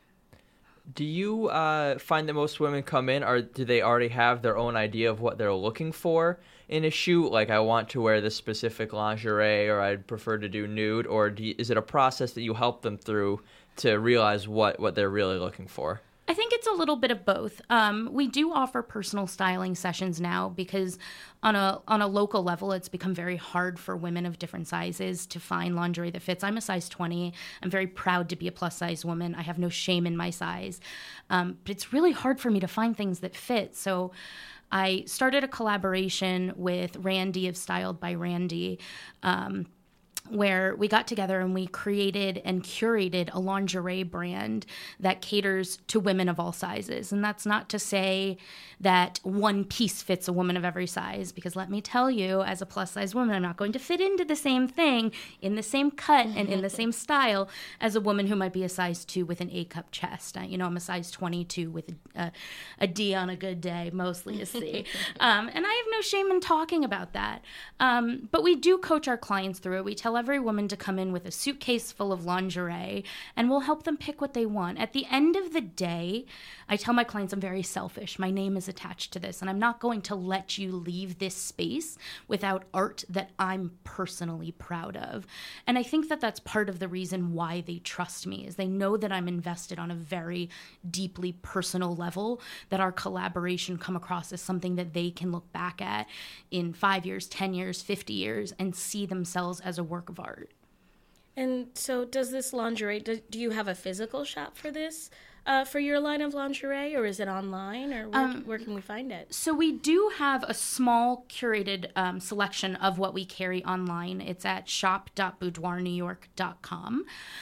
Speaker 1: Do you uh, find that most women come in, or do they already have their own idea of what they're looking for in a shoot? Like, I want to wear this specific lingerie, or I'd prefer to do nude, or do you, is it a process that you help them through to realize what, what they're really looking for?
Speaker 6: I think it's a little bit of both. Um, we do offer personal styling sessions now because on a on a local level, it's become very hard for women of different sizes to find lingerie that fits. I'm a size twenty. I'm very proud to be a plus size woman. I have no shame in my size. Um, but it's really hard for me to find things that fit. So I started a collaboration with Randy of Styled by Randy, um, where we got together and we created and curated a lingerie brand that caters to women of all sizes. And that's not to say that one piece fits a woman of every size, because let me tell you, as a plus size woman, I'm not going to fit into the same thing in the same cut and in the same style as a woman who might be a size two with an A cup chest. I, you know, I'm a size twenty-two with a, a, a D on a good day, mostly a C. um, and I have no shame in talking about that. Um, but we do coach our clients through it. We tell every woman to come in with a suitcase full of lingerie, and we'll help them pick what they want. At the end of the day, I tell my clients I'm very selfish. My name is attached to this, and I'm not going to let you leave this space without art that I'm personally proud of. And I think that that's part of the reason why they trust me, is they know that I'm invested on a very deeply personal level, that our collaboration come across as something that they can look back at in five years, ten years, fifty years, and see themselves as a work of art.
Speaker 2: And so does this lingerie, do, do you have a physical shop for this, uh, for your line of lingerie, or is it online, or where, um, where can we find it?
Speaker 6: So we do have a small curated um, selection of what we carry online. It's at shop dot boudoir new york dot com.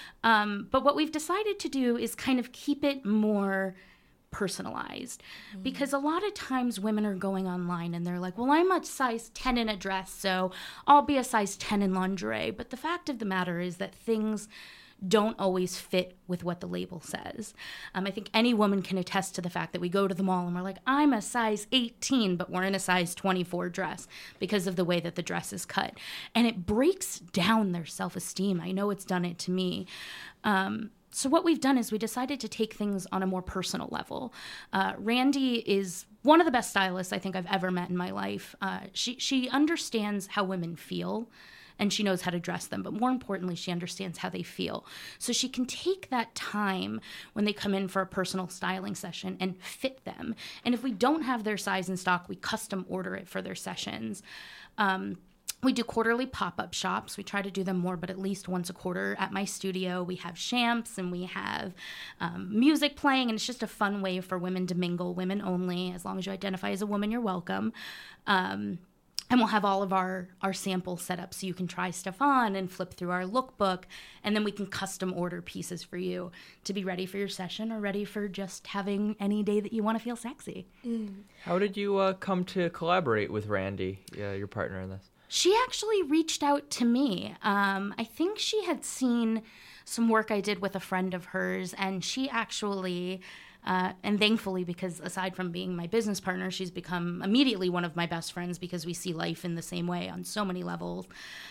Speaker 6: Um, but what we've decided to do is kind of keep it more personalized, mm-hmm. because a lot of times women are going online and they're like, well, I'm a size ten in a dress, so I'll be a size ten in lingerie. But the fact of the matter is that things don't always fit with what the label says. Um, I think any woman can attest to the fact that we go to the mall and we're like, I'm a size eighteen, but we're in a size twenty-four dress because of the way that the dress is cut. And it breaks down their self-esteem. I know it's done it to me. Um, So what we've done is we decided to take things on a more personal level. Uh, Randy is one of the best stylists I think I've ever met in my life. Uh, she she understands how women feel, and she knows how to dress them. But more importantly, she understands how they feel. So she can take that time when they come in for a personal styling session and fit them. And if we don't have their size in stock, we custom order it for their sessions. Um, We do quarterly pop-up shops. We try to do them more, but at least once a quarter at my studio. We have champs and we have um, music playing, and it's just a fun way for women to mingle, women only. As long as you identify as a woman, you're welcome. Um, and we'll have all of our, our samples set up so you can try stuff on and flip through our lookbook, and then we can custom order pieces for you to be ready for your session or ready for just having any day that you want to feel sexy.
Speaker 2: Mm.
Speaker 1: How did you uh, come to collaborate with Randy, uh, your partner in this?
Speaker 6: She actually reached out to me. Um, I think she had seen some work I did with a friend of hers, and she actually, uh, and thankfully, because aside from being my business partner, she's become immediately one of my best friends because we see life in the same way on so many levels.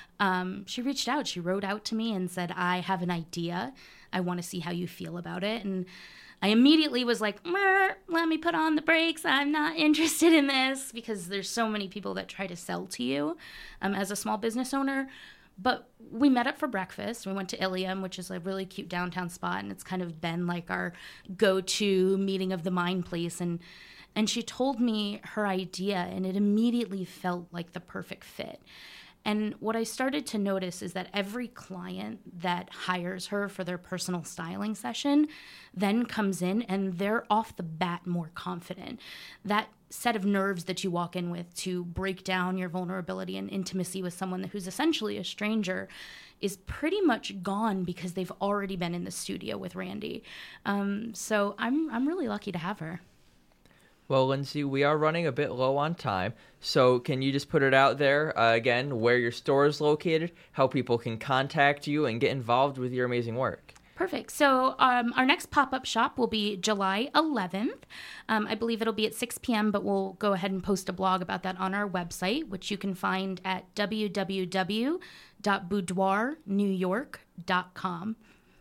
Speaker 6: Um, she reached out. She wrote out to me and said, I have an idea. I want to see how you feel about it. And I immediately was like, let me put on the brakes. I'm not interested in this, because there's so many people that try to sell to you um, as a small business owner. But we met up for breakfast. We went to Ilium, which is a really cute downtown spot, and it's kind of been like our go-to meeting of the mind place. And And she told me her idea, and it immediately felt like the perfect fit. And what I started to notice is that every client that hires her for their personal styling session then comes in and they're off the bat more confident. That set of nerves that you walk in with to break down your vulnerability and intimacy with someone who's essentially a stranger is pretty much gone because they've already been in the studio with Randy. Um, so I'm I'm really lucky to have her.
Speaker 1: Well, Lindsay, we are running a bit low on time, so can you just put it out there uh, again, where your store is located, how people can contact you and get involved with your amazing work?
Speaker 6: Perfect. So um, our next pop-up shop will be July eleventh. Um, I believe it'll be at six p.m., but we'll go ahead and post a blog about that on our website, which you can find at w w w dot boudoir new york dot com.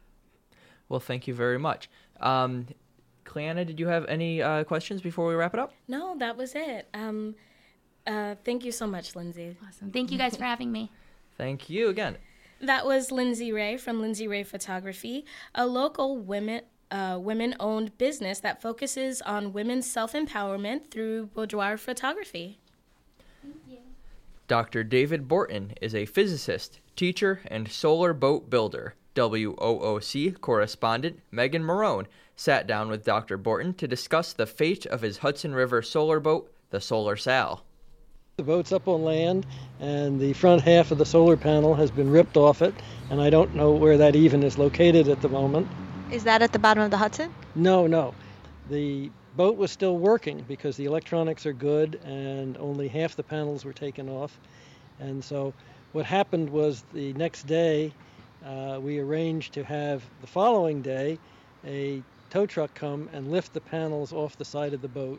Speaker 1: Well, thank you very much. Um, Cleanna, did you have any uh, questions before we wrap it up?
Speaker 2: No, that was it. Um, uh, thank you so much, Lindsay.
Speaker 6: Awesome. Thank you guys for having me.
Speaker 1: Thank you again.
Speaker 2: That was Lindsay Ray from Lindsay Ray Photography, a local women uh, women-owned business that focuses on women's self-empowerment through boudoir photography.
Speaker 6: Thank you.
Speaker 1: Doctor David Borton is a physicist, teacher, and solar boat builder. W O O C correspondent Megan Marone sat down with Doctor Borton to discuss the fate of his Hudson River solar boat, the Solar Sal.
Speaker 7: The boat's up on land, and the front half of the solar panel has been ripped off it, and I don't know where that even is located at the moment.
Speaker 8: Is that at the bottom of the Hudson?
Speaker 7: No, no. The boat was still working because the electronics are good, and only half the panels were taken off. And so what happened was the next day, uh, we arranged to have the following day a tow truck come and lift the panels off the side of the boat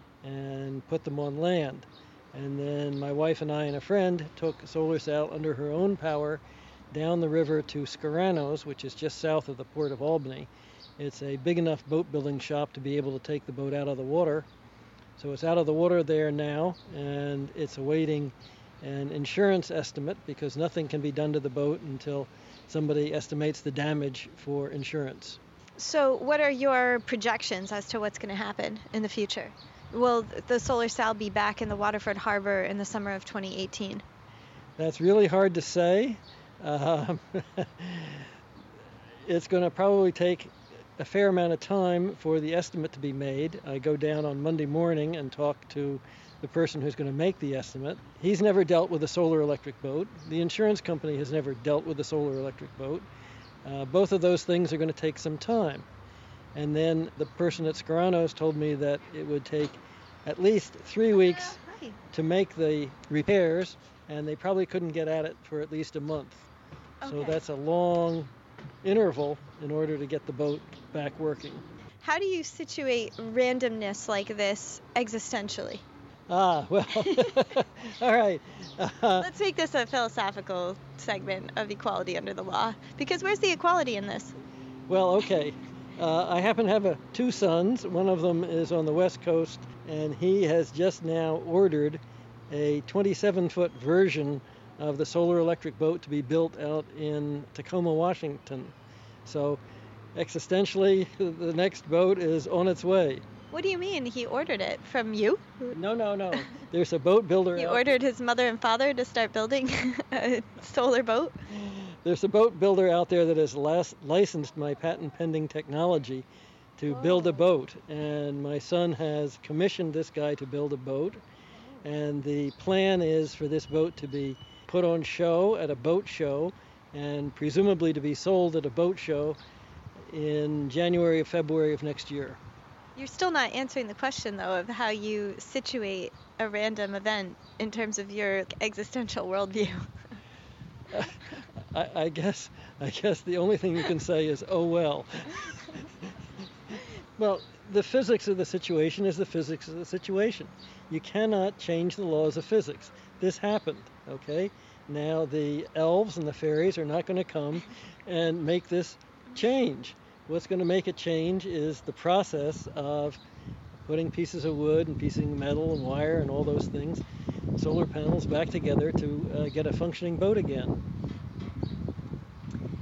Speaker 7: and put them on land. And then my wife and I and a friend took Solar Sal under her own power down the river to Scarranos, which is just south of the Port of Albany. It's a big enough boat building shop to be able to take the boat out of the water. So it's out of the water there now, and it's awaiting an insurance estimate because nothing can be done to the boat until somebody estimates the damage for insurance.
Speaker 8: So what are your projections as to what's going to happen in the future? Will the Solar Sal be back in the Waterford Harbor in the summer of twenty eighteen?
Speaker 7: That's really hard to say. Um, it's going to probably take a fair amount of time for the estimate to be made. I go down on Monday morning and talk to the person who's going to make the estimate. He's never dealt with a solar electric boat. The insurance company has never dealt with a solar electric boat. Uh, both of those things are going to take some time. And then the person at Scarranos told me that it would take at least three weeks to make the repairs, and they probably couldn't get at it for at least a month. So
Speaker 8: Okay.
Speaker 7: that's a long interval in order to get the boat back working.
Speaker 8: How do you situate randomness like this existentially?
Speaker 7: Ah, well, all right. Uh,
Speaker 8: Let's make this a philosophical segment of equality under the law, because where's the equality in this?
Speaker 7: well, okay. Uh, I happen to have a, two sons. One of them is on the West Coast, and he has just now ordered a twenty-seven foot version of the solar electric boat to be built out in Tacoma, Washington. So existentially, the next boat is on its way.
Speaker 8: What do you mean he ordered it from you?
Speaker 7: No, no, no. There's a boat builder.
Speaker 8: He
Speaker 7: out-
Speaker 8: ordered his mother and father to start building a solar boat?
Speaker 7: There's a boat builder out there that has las- licensed my patent pending technology to build a boat. And my son has commissioned this guy to build a boat. And the plan is for this boat to be put on show at a boat show and presumably to be sold at a boat show in January or February of next year.
Speaker 8: You're still not answering the question, though, of how you situate a random event in terms of your existential worldview.
Speaker 7: I, I guess I guess the only thing you can say is, oh well. Well, the physics of the situation is the physics of the situation. You cannot change the laws of physics. This happened, okay? Now the elves and the fairies are not going to come and make this change. What's going to make it change is the process of putting pieces of wood and pieces of metal and wire and all those things, solar panels back together to uh, get a functioning boat again.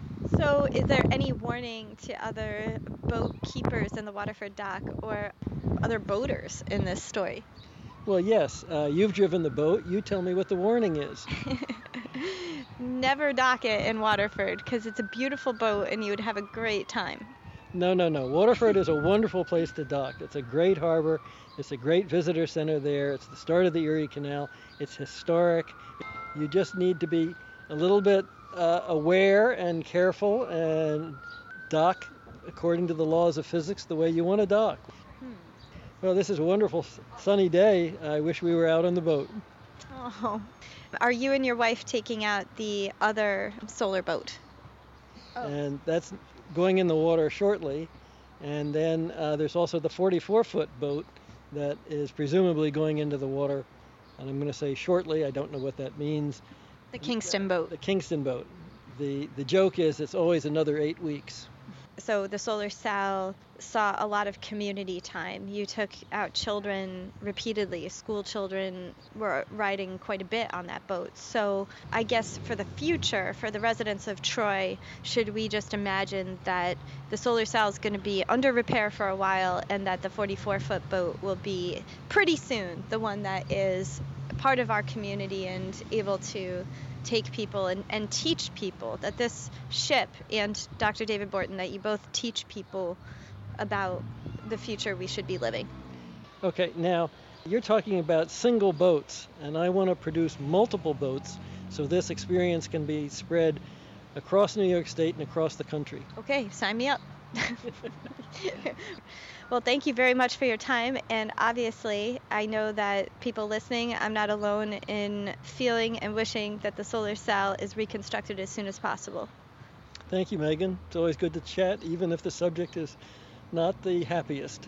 Speaker 8: So is there any warning to other boat keepers in the Waterford dock or other boaters in this story.
Speaker 7: Well, yes, uh, you've driven the boat. You tell me what the warning is.
Speaker 8: Never dock it in Waterford because it's a beautiful boat and you would have a great time.
Speaker 7: No, no, no. Waterford is a wonderful place to dock. It's a great harbor. It's a great visitor center there. It's the start of the Erie Canal. It's historic. You just need to be a little bit uh, aware and careful and dock according to the laws of physics the way you want to dock. Hmm. Well, this is a wonderful sunny day. I wish we were out on the boat.
Speaker 8: Oh. Are you and your wife taking out the other solar boat?
Speaker 7: Oh. And that's going in the water shortly. And then uh, there's also the forty-four foot boat that is presumably going into the water. And I'm going to say shortly. I don't know what that means.
Speaker 8: The Kingston boat.
Speaker 7: The Kingston boat. The, the joke is it's always another eight weeks.
Speaker 8: So the Solar Sal saw a lot of community time. You took out children repeatedly. School children were riding quite a bit on that boat. So I guess for the future, for the residents of Troy, should we just imagine that the Solar Sal is going to be under repair for a while and that the forty-four foot boat will be pretty soon the one that is part of our community and able to take people and, and teach people that this ship, and Doctor David Borton, that you both teach people about the future we should be living?
Speaker 7: Okay, now you're talking about single boats, and I want to produce multiple boats so this experience can be spread across New York State and across the country.
Speaker 8: Okay, sign me up. Well, thank you very much for your time, and obviously I know that people listening, I'm not alone in feeling and wishing that the Solar Sal is reconstructed as soon as possible.
Speaker 7: Thank you, Megan. It's always good to chat, even if the subject is not the happiest.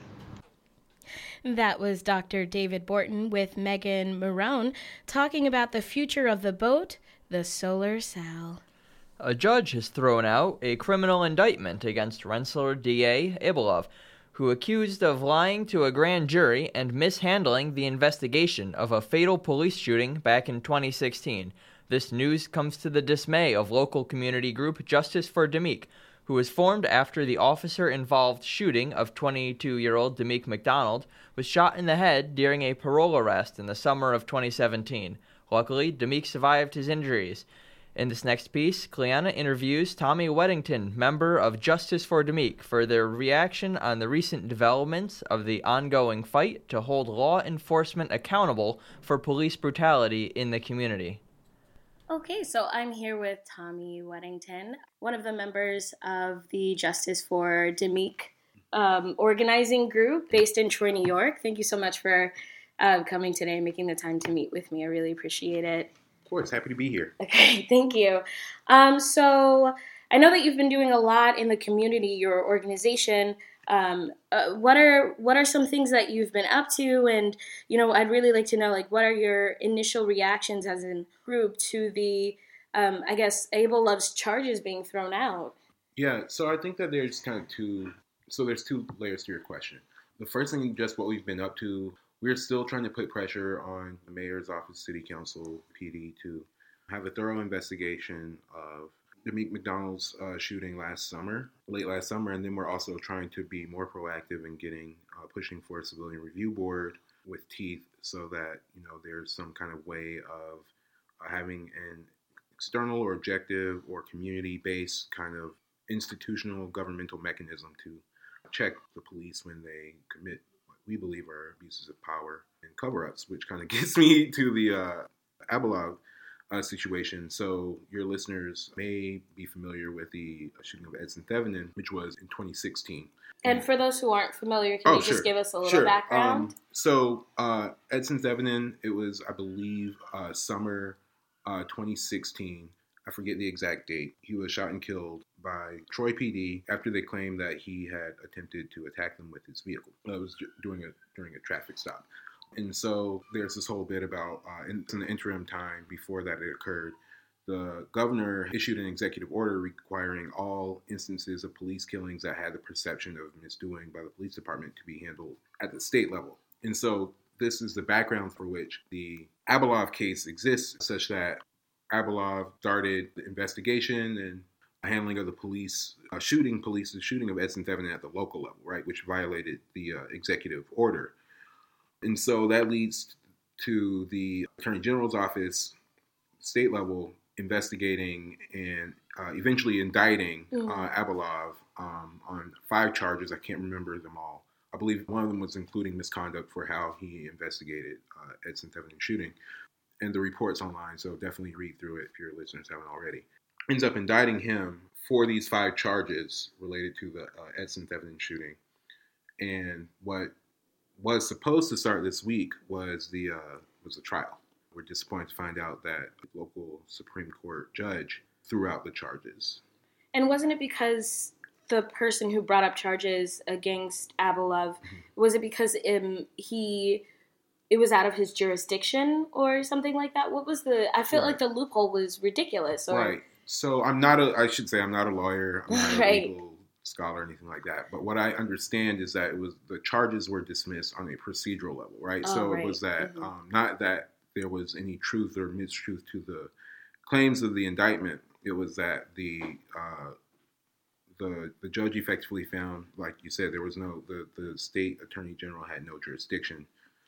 Speaker 2: That was Doctor David Borton with Megan Marone talking about the future of the boat, the Solar Sal.
Speaker 1: A judge has thrown out a criminal indictment against Rensselaer D A Ibalov, who accused of lying to a grand jury and mishandling the investigation of a fatal police shooting back in twenty sixteen. This news comes to the dismay of local community group Justice for Demeke, who was formed after the officer-involved shooting of twenty-two-year-old Demeke McDonald was shot in the head during a parole arrest in the summer of twenty seventeen. Luckily, Demeke survived his injuries. In this next piece, Cleanna interviews Tommy Weddington, member of Justice for Demeke, for their reaction on the recent developments of the ongoing fight to hold law enforcement accountable for police brutality in the community.
Speaker 2: Okay, so I'm here with Tommy Weddington, one of the members of the Justice for Demeke um, organizing group based in Troy, New York. Thank you so much for uh, coming today and making the time to meet with me. I really appreciate it.
Speaker 9: Of course, happy to be here.
Speaker 2: Okay, thank you. Um, so I know that you've been doing a lot in the community, your organization. Um, uh, what are what are some things that you've been up to? And, you know, I'd really like to know, like, what are your initial reactions as a group to the, um, I guess, Abelov's charges being thrown out?
Speaker 9: Yeah, so I think that there's kind of two, so there's two layers to your question. The first thing, just what we've been up to. We're still trying to put pressure on the mayor's office, city council, P D, to have a thorough investigation of Demeke McDonald's uh, shooting last summer, late last summer. And then we're also trying to be more proactive in getting, uh, pushing for a civilian review board with teeth so that, you know, there's some kind of way of uh, having an external or objective or community-based kind of institutional governmental mechanism to check the police when they commit we believe are abuses of power and cover-ups, which kind of gets me to the uh, Abalov uh, situation. So your listeners may be familiar with the shooting of Edson Thevenin, which was in twenty sixteen.
Speaker 2: And for those who aren't familiar, can
Speaker 9: oh,
Speaker 2: you
Speaker 9: sure.
Speaker 2: just give us a little
Speaker 9: sure.
Speaker 2: background?
Speaker 9: Um, so uh, Edson Thevenin, it was, I believe, uh, summer uh, twenty sixteen. I forget the exact date. He was shot and killed by Troy P D after they claimed that he had attempted to attack them with his vehicle. It was during a during a traffic stop. And so there's this whole bit about, uh, in, in the interim time before that it occurred, the governor issued an executive order requiring all instances of police killings that had the perception of misdoing by the police department to be handled at the state level. And so this is the background for which the Abalov case exists, such that Abalov started the investigation and handling of the police uh, shooting, police the shooting of Edson Thevenin at the local level, right, which violated the uh, executive order. And so that leads to the Attorney General's office, state level, investigating and uh, eventually indicting mm. uh, Abalov um, on five charges. I can't remember them all. I believe one of them was including misconduct for how he investigated uh, Edson Thevenin shooting. And the report's online, so definitely read through it if your listeners haven't already. Ends up indicting him for these five charges related to the uh, Edson Thevenin shooting. And what was supposed to start this week was the uh, was the trial. We're disappointed to find out that the local Supreme Court judge threw out the charges.
Speaker 2: And wasn't it because the person who brought up charges against Abalov, mm-hmm. was it because um, he... it was out of his jurisdiction or something like that? What was the... I felt right. like the loophole was ridiculous. Or...
Speaker 9: Right. So I'm not a... I should say I'm not a lawyer. I'm not right. a legal scholar or anything like that. But what I understand is that it was... the charges were dismissed on a procedural level, right? Oh, so right. it was that... Mm-hmm. Um, not that there was any truth or mistruth to the claims of the indictment. It was that the... Uh, the the judge effectively found, like you said, there was no... The, the state attorney general had no jurisdiction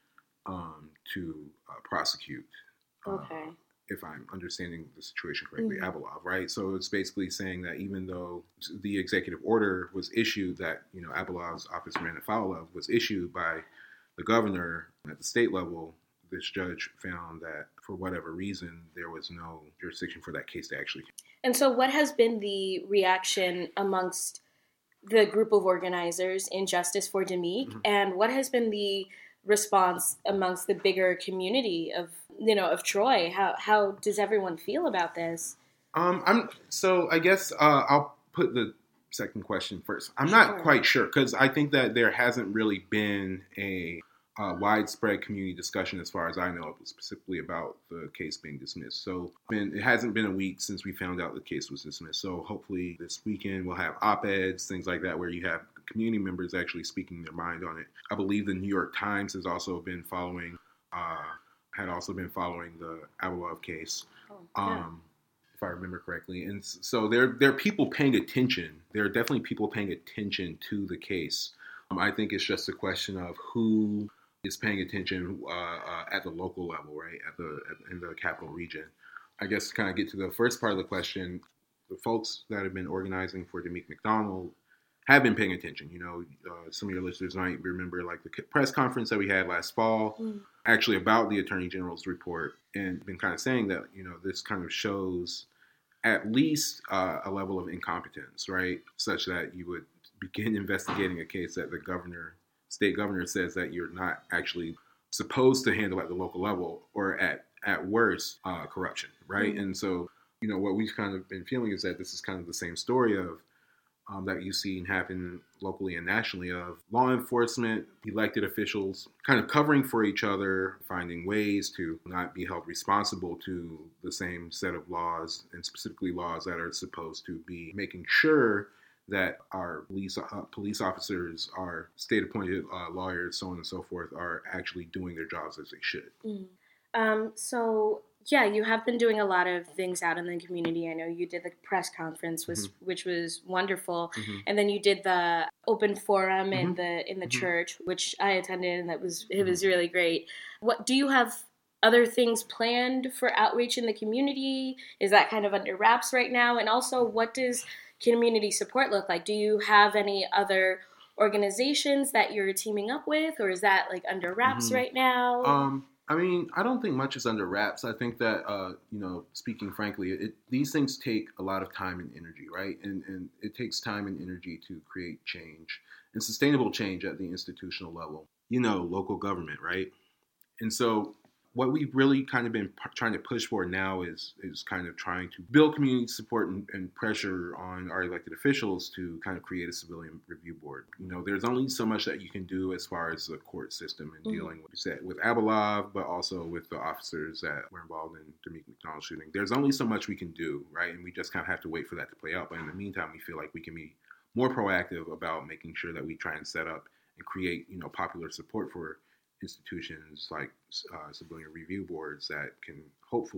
Speaker 9: Um, to uh, prosecute,
Speaker 2: okay.
Speaker 9: uh, if I'm understanding the situation correctly, mm-hmm. Abalov, right? So it's basically saying that even though the executive order was issued that, you know, Abalov's office ran afoul of was issued by the governor at the state level, this judge found that for whatever reason, there was no jurisdiction for that case to actually.
Speaker 2: And so what has been the reaction amongst the group of organizers in Justice for Demick, mm-hmm. and what has been the response amongst the bigger community of, you know, of Troy? How how does everyone feel about this?
Speaker 9: Um, I'm so I guess uh, I'll put the second question first. I'm not sure. quite sure because I think that there hasn't really been a uh, widespread community discussion, as far as I know, specifically about the case being dismissed. So been, it hasn't been a week since we found out the case was dismissed. So hopefully this weekend we'll have op-eds, things like that, where you have community members actually speaking their mind on it. I believe the New York Times has also been following, uh, had also been following the Abalov case, oh, yeah. um, if I remember correctly. And so there, there are people paying attention. There are definitely people paying attention to the case. Um, I think it's just a question of who is paying attention uh, uh, at the local level, right, at the at, in the capital region. I guess to kind of get to the first part of the question, the folks that have been organizing for Demick McDonald have been paying attention. You know, uh, some of your listeners might remember like the press conference that we had last fall, mm. actually about the Attorney General's report, and been kind of saying that, you know, this kind of shows at least uh, a level of incompetence, right? Such that you would begin investigating a case that the governor, state governor says that you're not actually supposed to handle at the local level, or at, at worst, uh, corruption, right? Mm. And so, you know, what we've kind of been feeling is that this is kind of the same story of Um, that you've seen happen locally and nationally, of law enforcement, elected officials kind of covering for each other, finding ways to not be held responsible to the same set of laws, and specifically laws that are supposed to be making sure that our police uh, police officers, our state-appointed uh, lawyers, so on and so forth, are actually doing their jobs as they should.
Speaker 2: Mm. Um, so... Yeah, you have been doing a lot of things out in the community. I know you did the press conference, was, mm-hmm. which was wonderful, mm-hmm. and then you did the open forum mm-hmm. in the in the mm-hmm. church, which I attended, and that was it was really great. What do you have other things planned for outreach in the community? Is that kind of under wraps right now? And also, what does community support look like? Do you have any other organizations that you're teaming up with, or is that like under wraps mm-hmm. right now?
Speaker 9: Um. I mean, I don't think much is under wraps. I think that, uh, you know, speaking frankly, it, these things take a lot of time and energy, right? And and it takes time and energy to create change, and sustainable change at the institutional level. You know, local government, right? And so what we've really kind of been p- trying to push for now is is kind of trying to build community support and, and pressure on our elected officials to kind of create a civilian review board. You know, there's only so much that you can do as far as the court system and mm-hmm. dealing with that, with Abalov, but also with the officers that were involved in Demick McDonald shooting. There's only so much we can do, right? And we just kind of have to wait for that to play out. But in the meantime, we feel like we can be more proactive about making sure that we try and set up and create, you know, popular support for institutions like uh, civilian review boards that can hopefully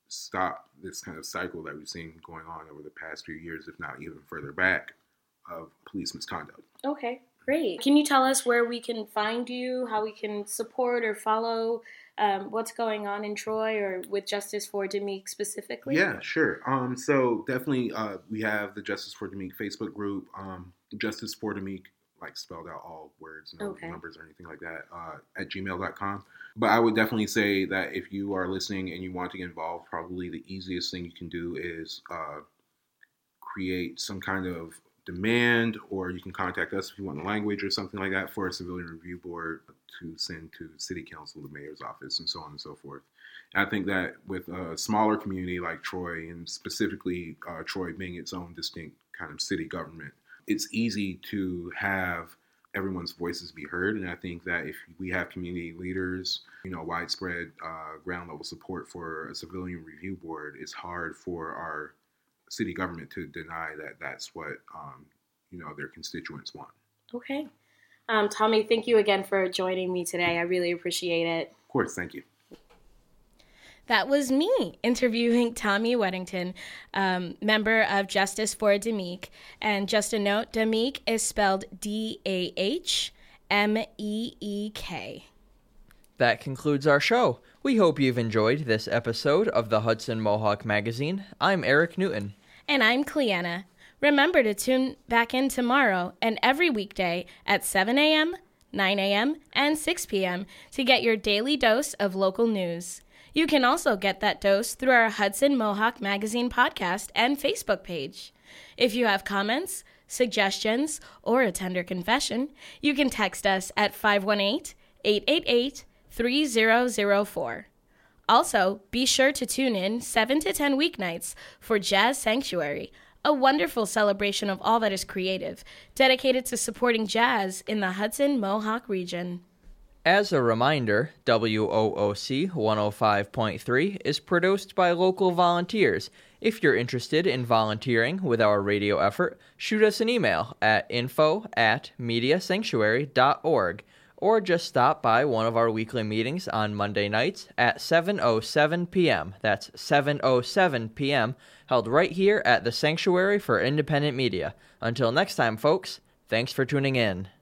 Speaker 9: stop this kind of cycle that we've seen going on over the past few years, if not even further back, of police misconduct.
Speaker 2: Okay, great. Can you tell us where we can find you, how we can support or follow um, what's going on in Troy or with Justice for Demique specifically?
Speaker 9: Yeah, sure. Um, so definitely uh, we have the Justice for Demique Facebook group, um, Justice for Demique, like spelled out all words, no
Speaker 2: okay.
Speaker 9: numbers or anything like that, uh, at gmail dot com. But I would definitely say that if you are listening and you want to get involved, probably the easiest thing you can do is uh, create some kind of demand, or you can contact us if you want the language or something like that for a civilian review board to send to city council, the mayor's office, and so on and so forth. And I think that with a smaller community like Troy, and specifically uh, Troy being its own distinct kind of city government, it's easy to have everyone's voices be heard. And I think that if we have community leaders, you know, widespread uh, ground level support for a civilian review board, it's hard for our city government to deny that that's what, um, you know, their constituents want.
Speaker 2: Okay. Um, Tommy, thank you again for joining me today. I really appreciate it.
Speaker 9: Of course, thank you.
Speaker 2: That was me interviewing Tommy Weddington, um, member of Justice for Demique. And just a note, Demique is spelled D A H M E E K.
Speaker 1: That concludes our show. We hope you've enjoyed this episode of the Hudson Mohawk Magazine. I'm Eric Newton.
Speaker 2: And I'm Cleanna. Remember to tune back in tomorrow and every weekday at seven a.m., nine a.m., and six p.m. to get your daily dose of local news. You can also get that dose through our Hudson Mohawk Magazine podcast and Facebook page. If you have comments, suggestions, or a tender confession, you can text us at five one eight, eight eight eight, three zero zero four. Also, be sure to tune in seven to ten weeknights for Jazz Sanctuary, a wonderful celebration of all that is creative, dedicated to supporting jazz in the Hudson Mohawk region.
Speaker 1: As a reminder, W O O C one oh five point three is produced by local volunteers. If you're interested in volunteering with our radio effort, shoot us an email at info at mediasanctuary dot org, or just stop by one of our weekly meetings on Monday nights at seven oh seven p.m. That's seven oh seven p.m., held right here at the Sanctuary for Independent Media. Until next time, folks, thanks for tuning in.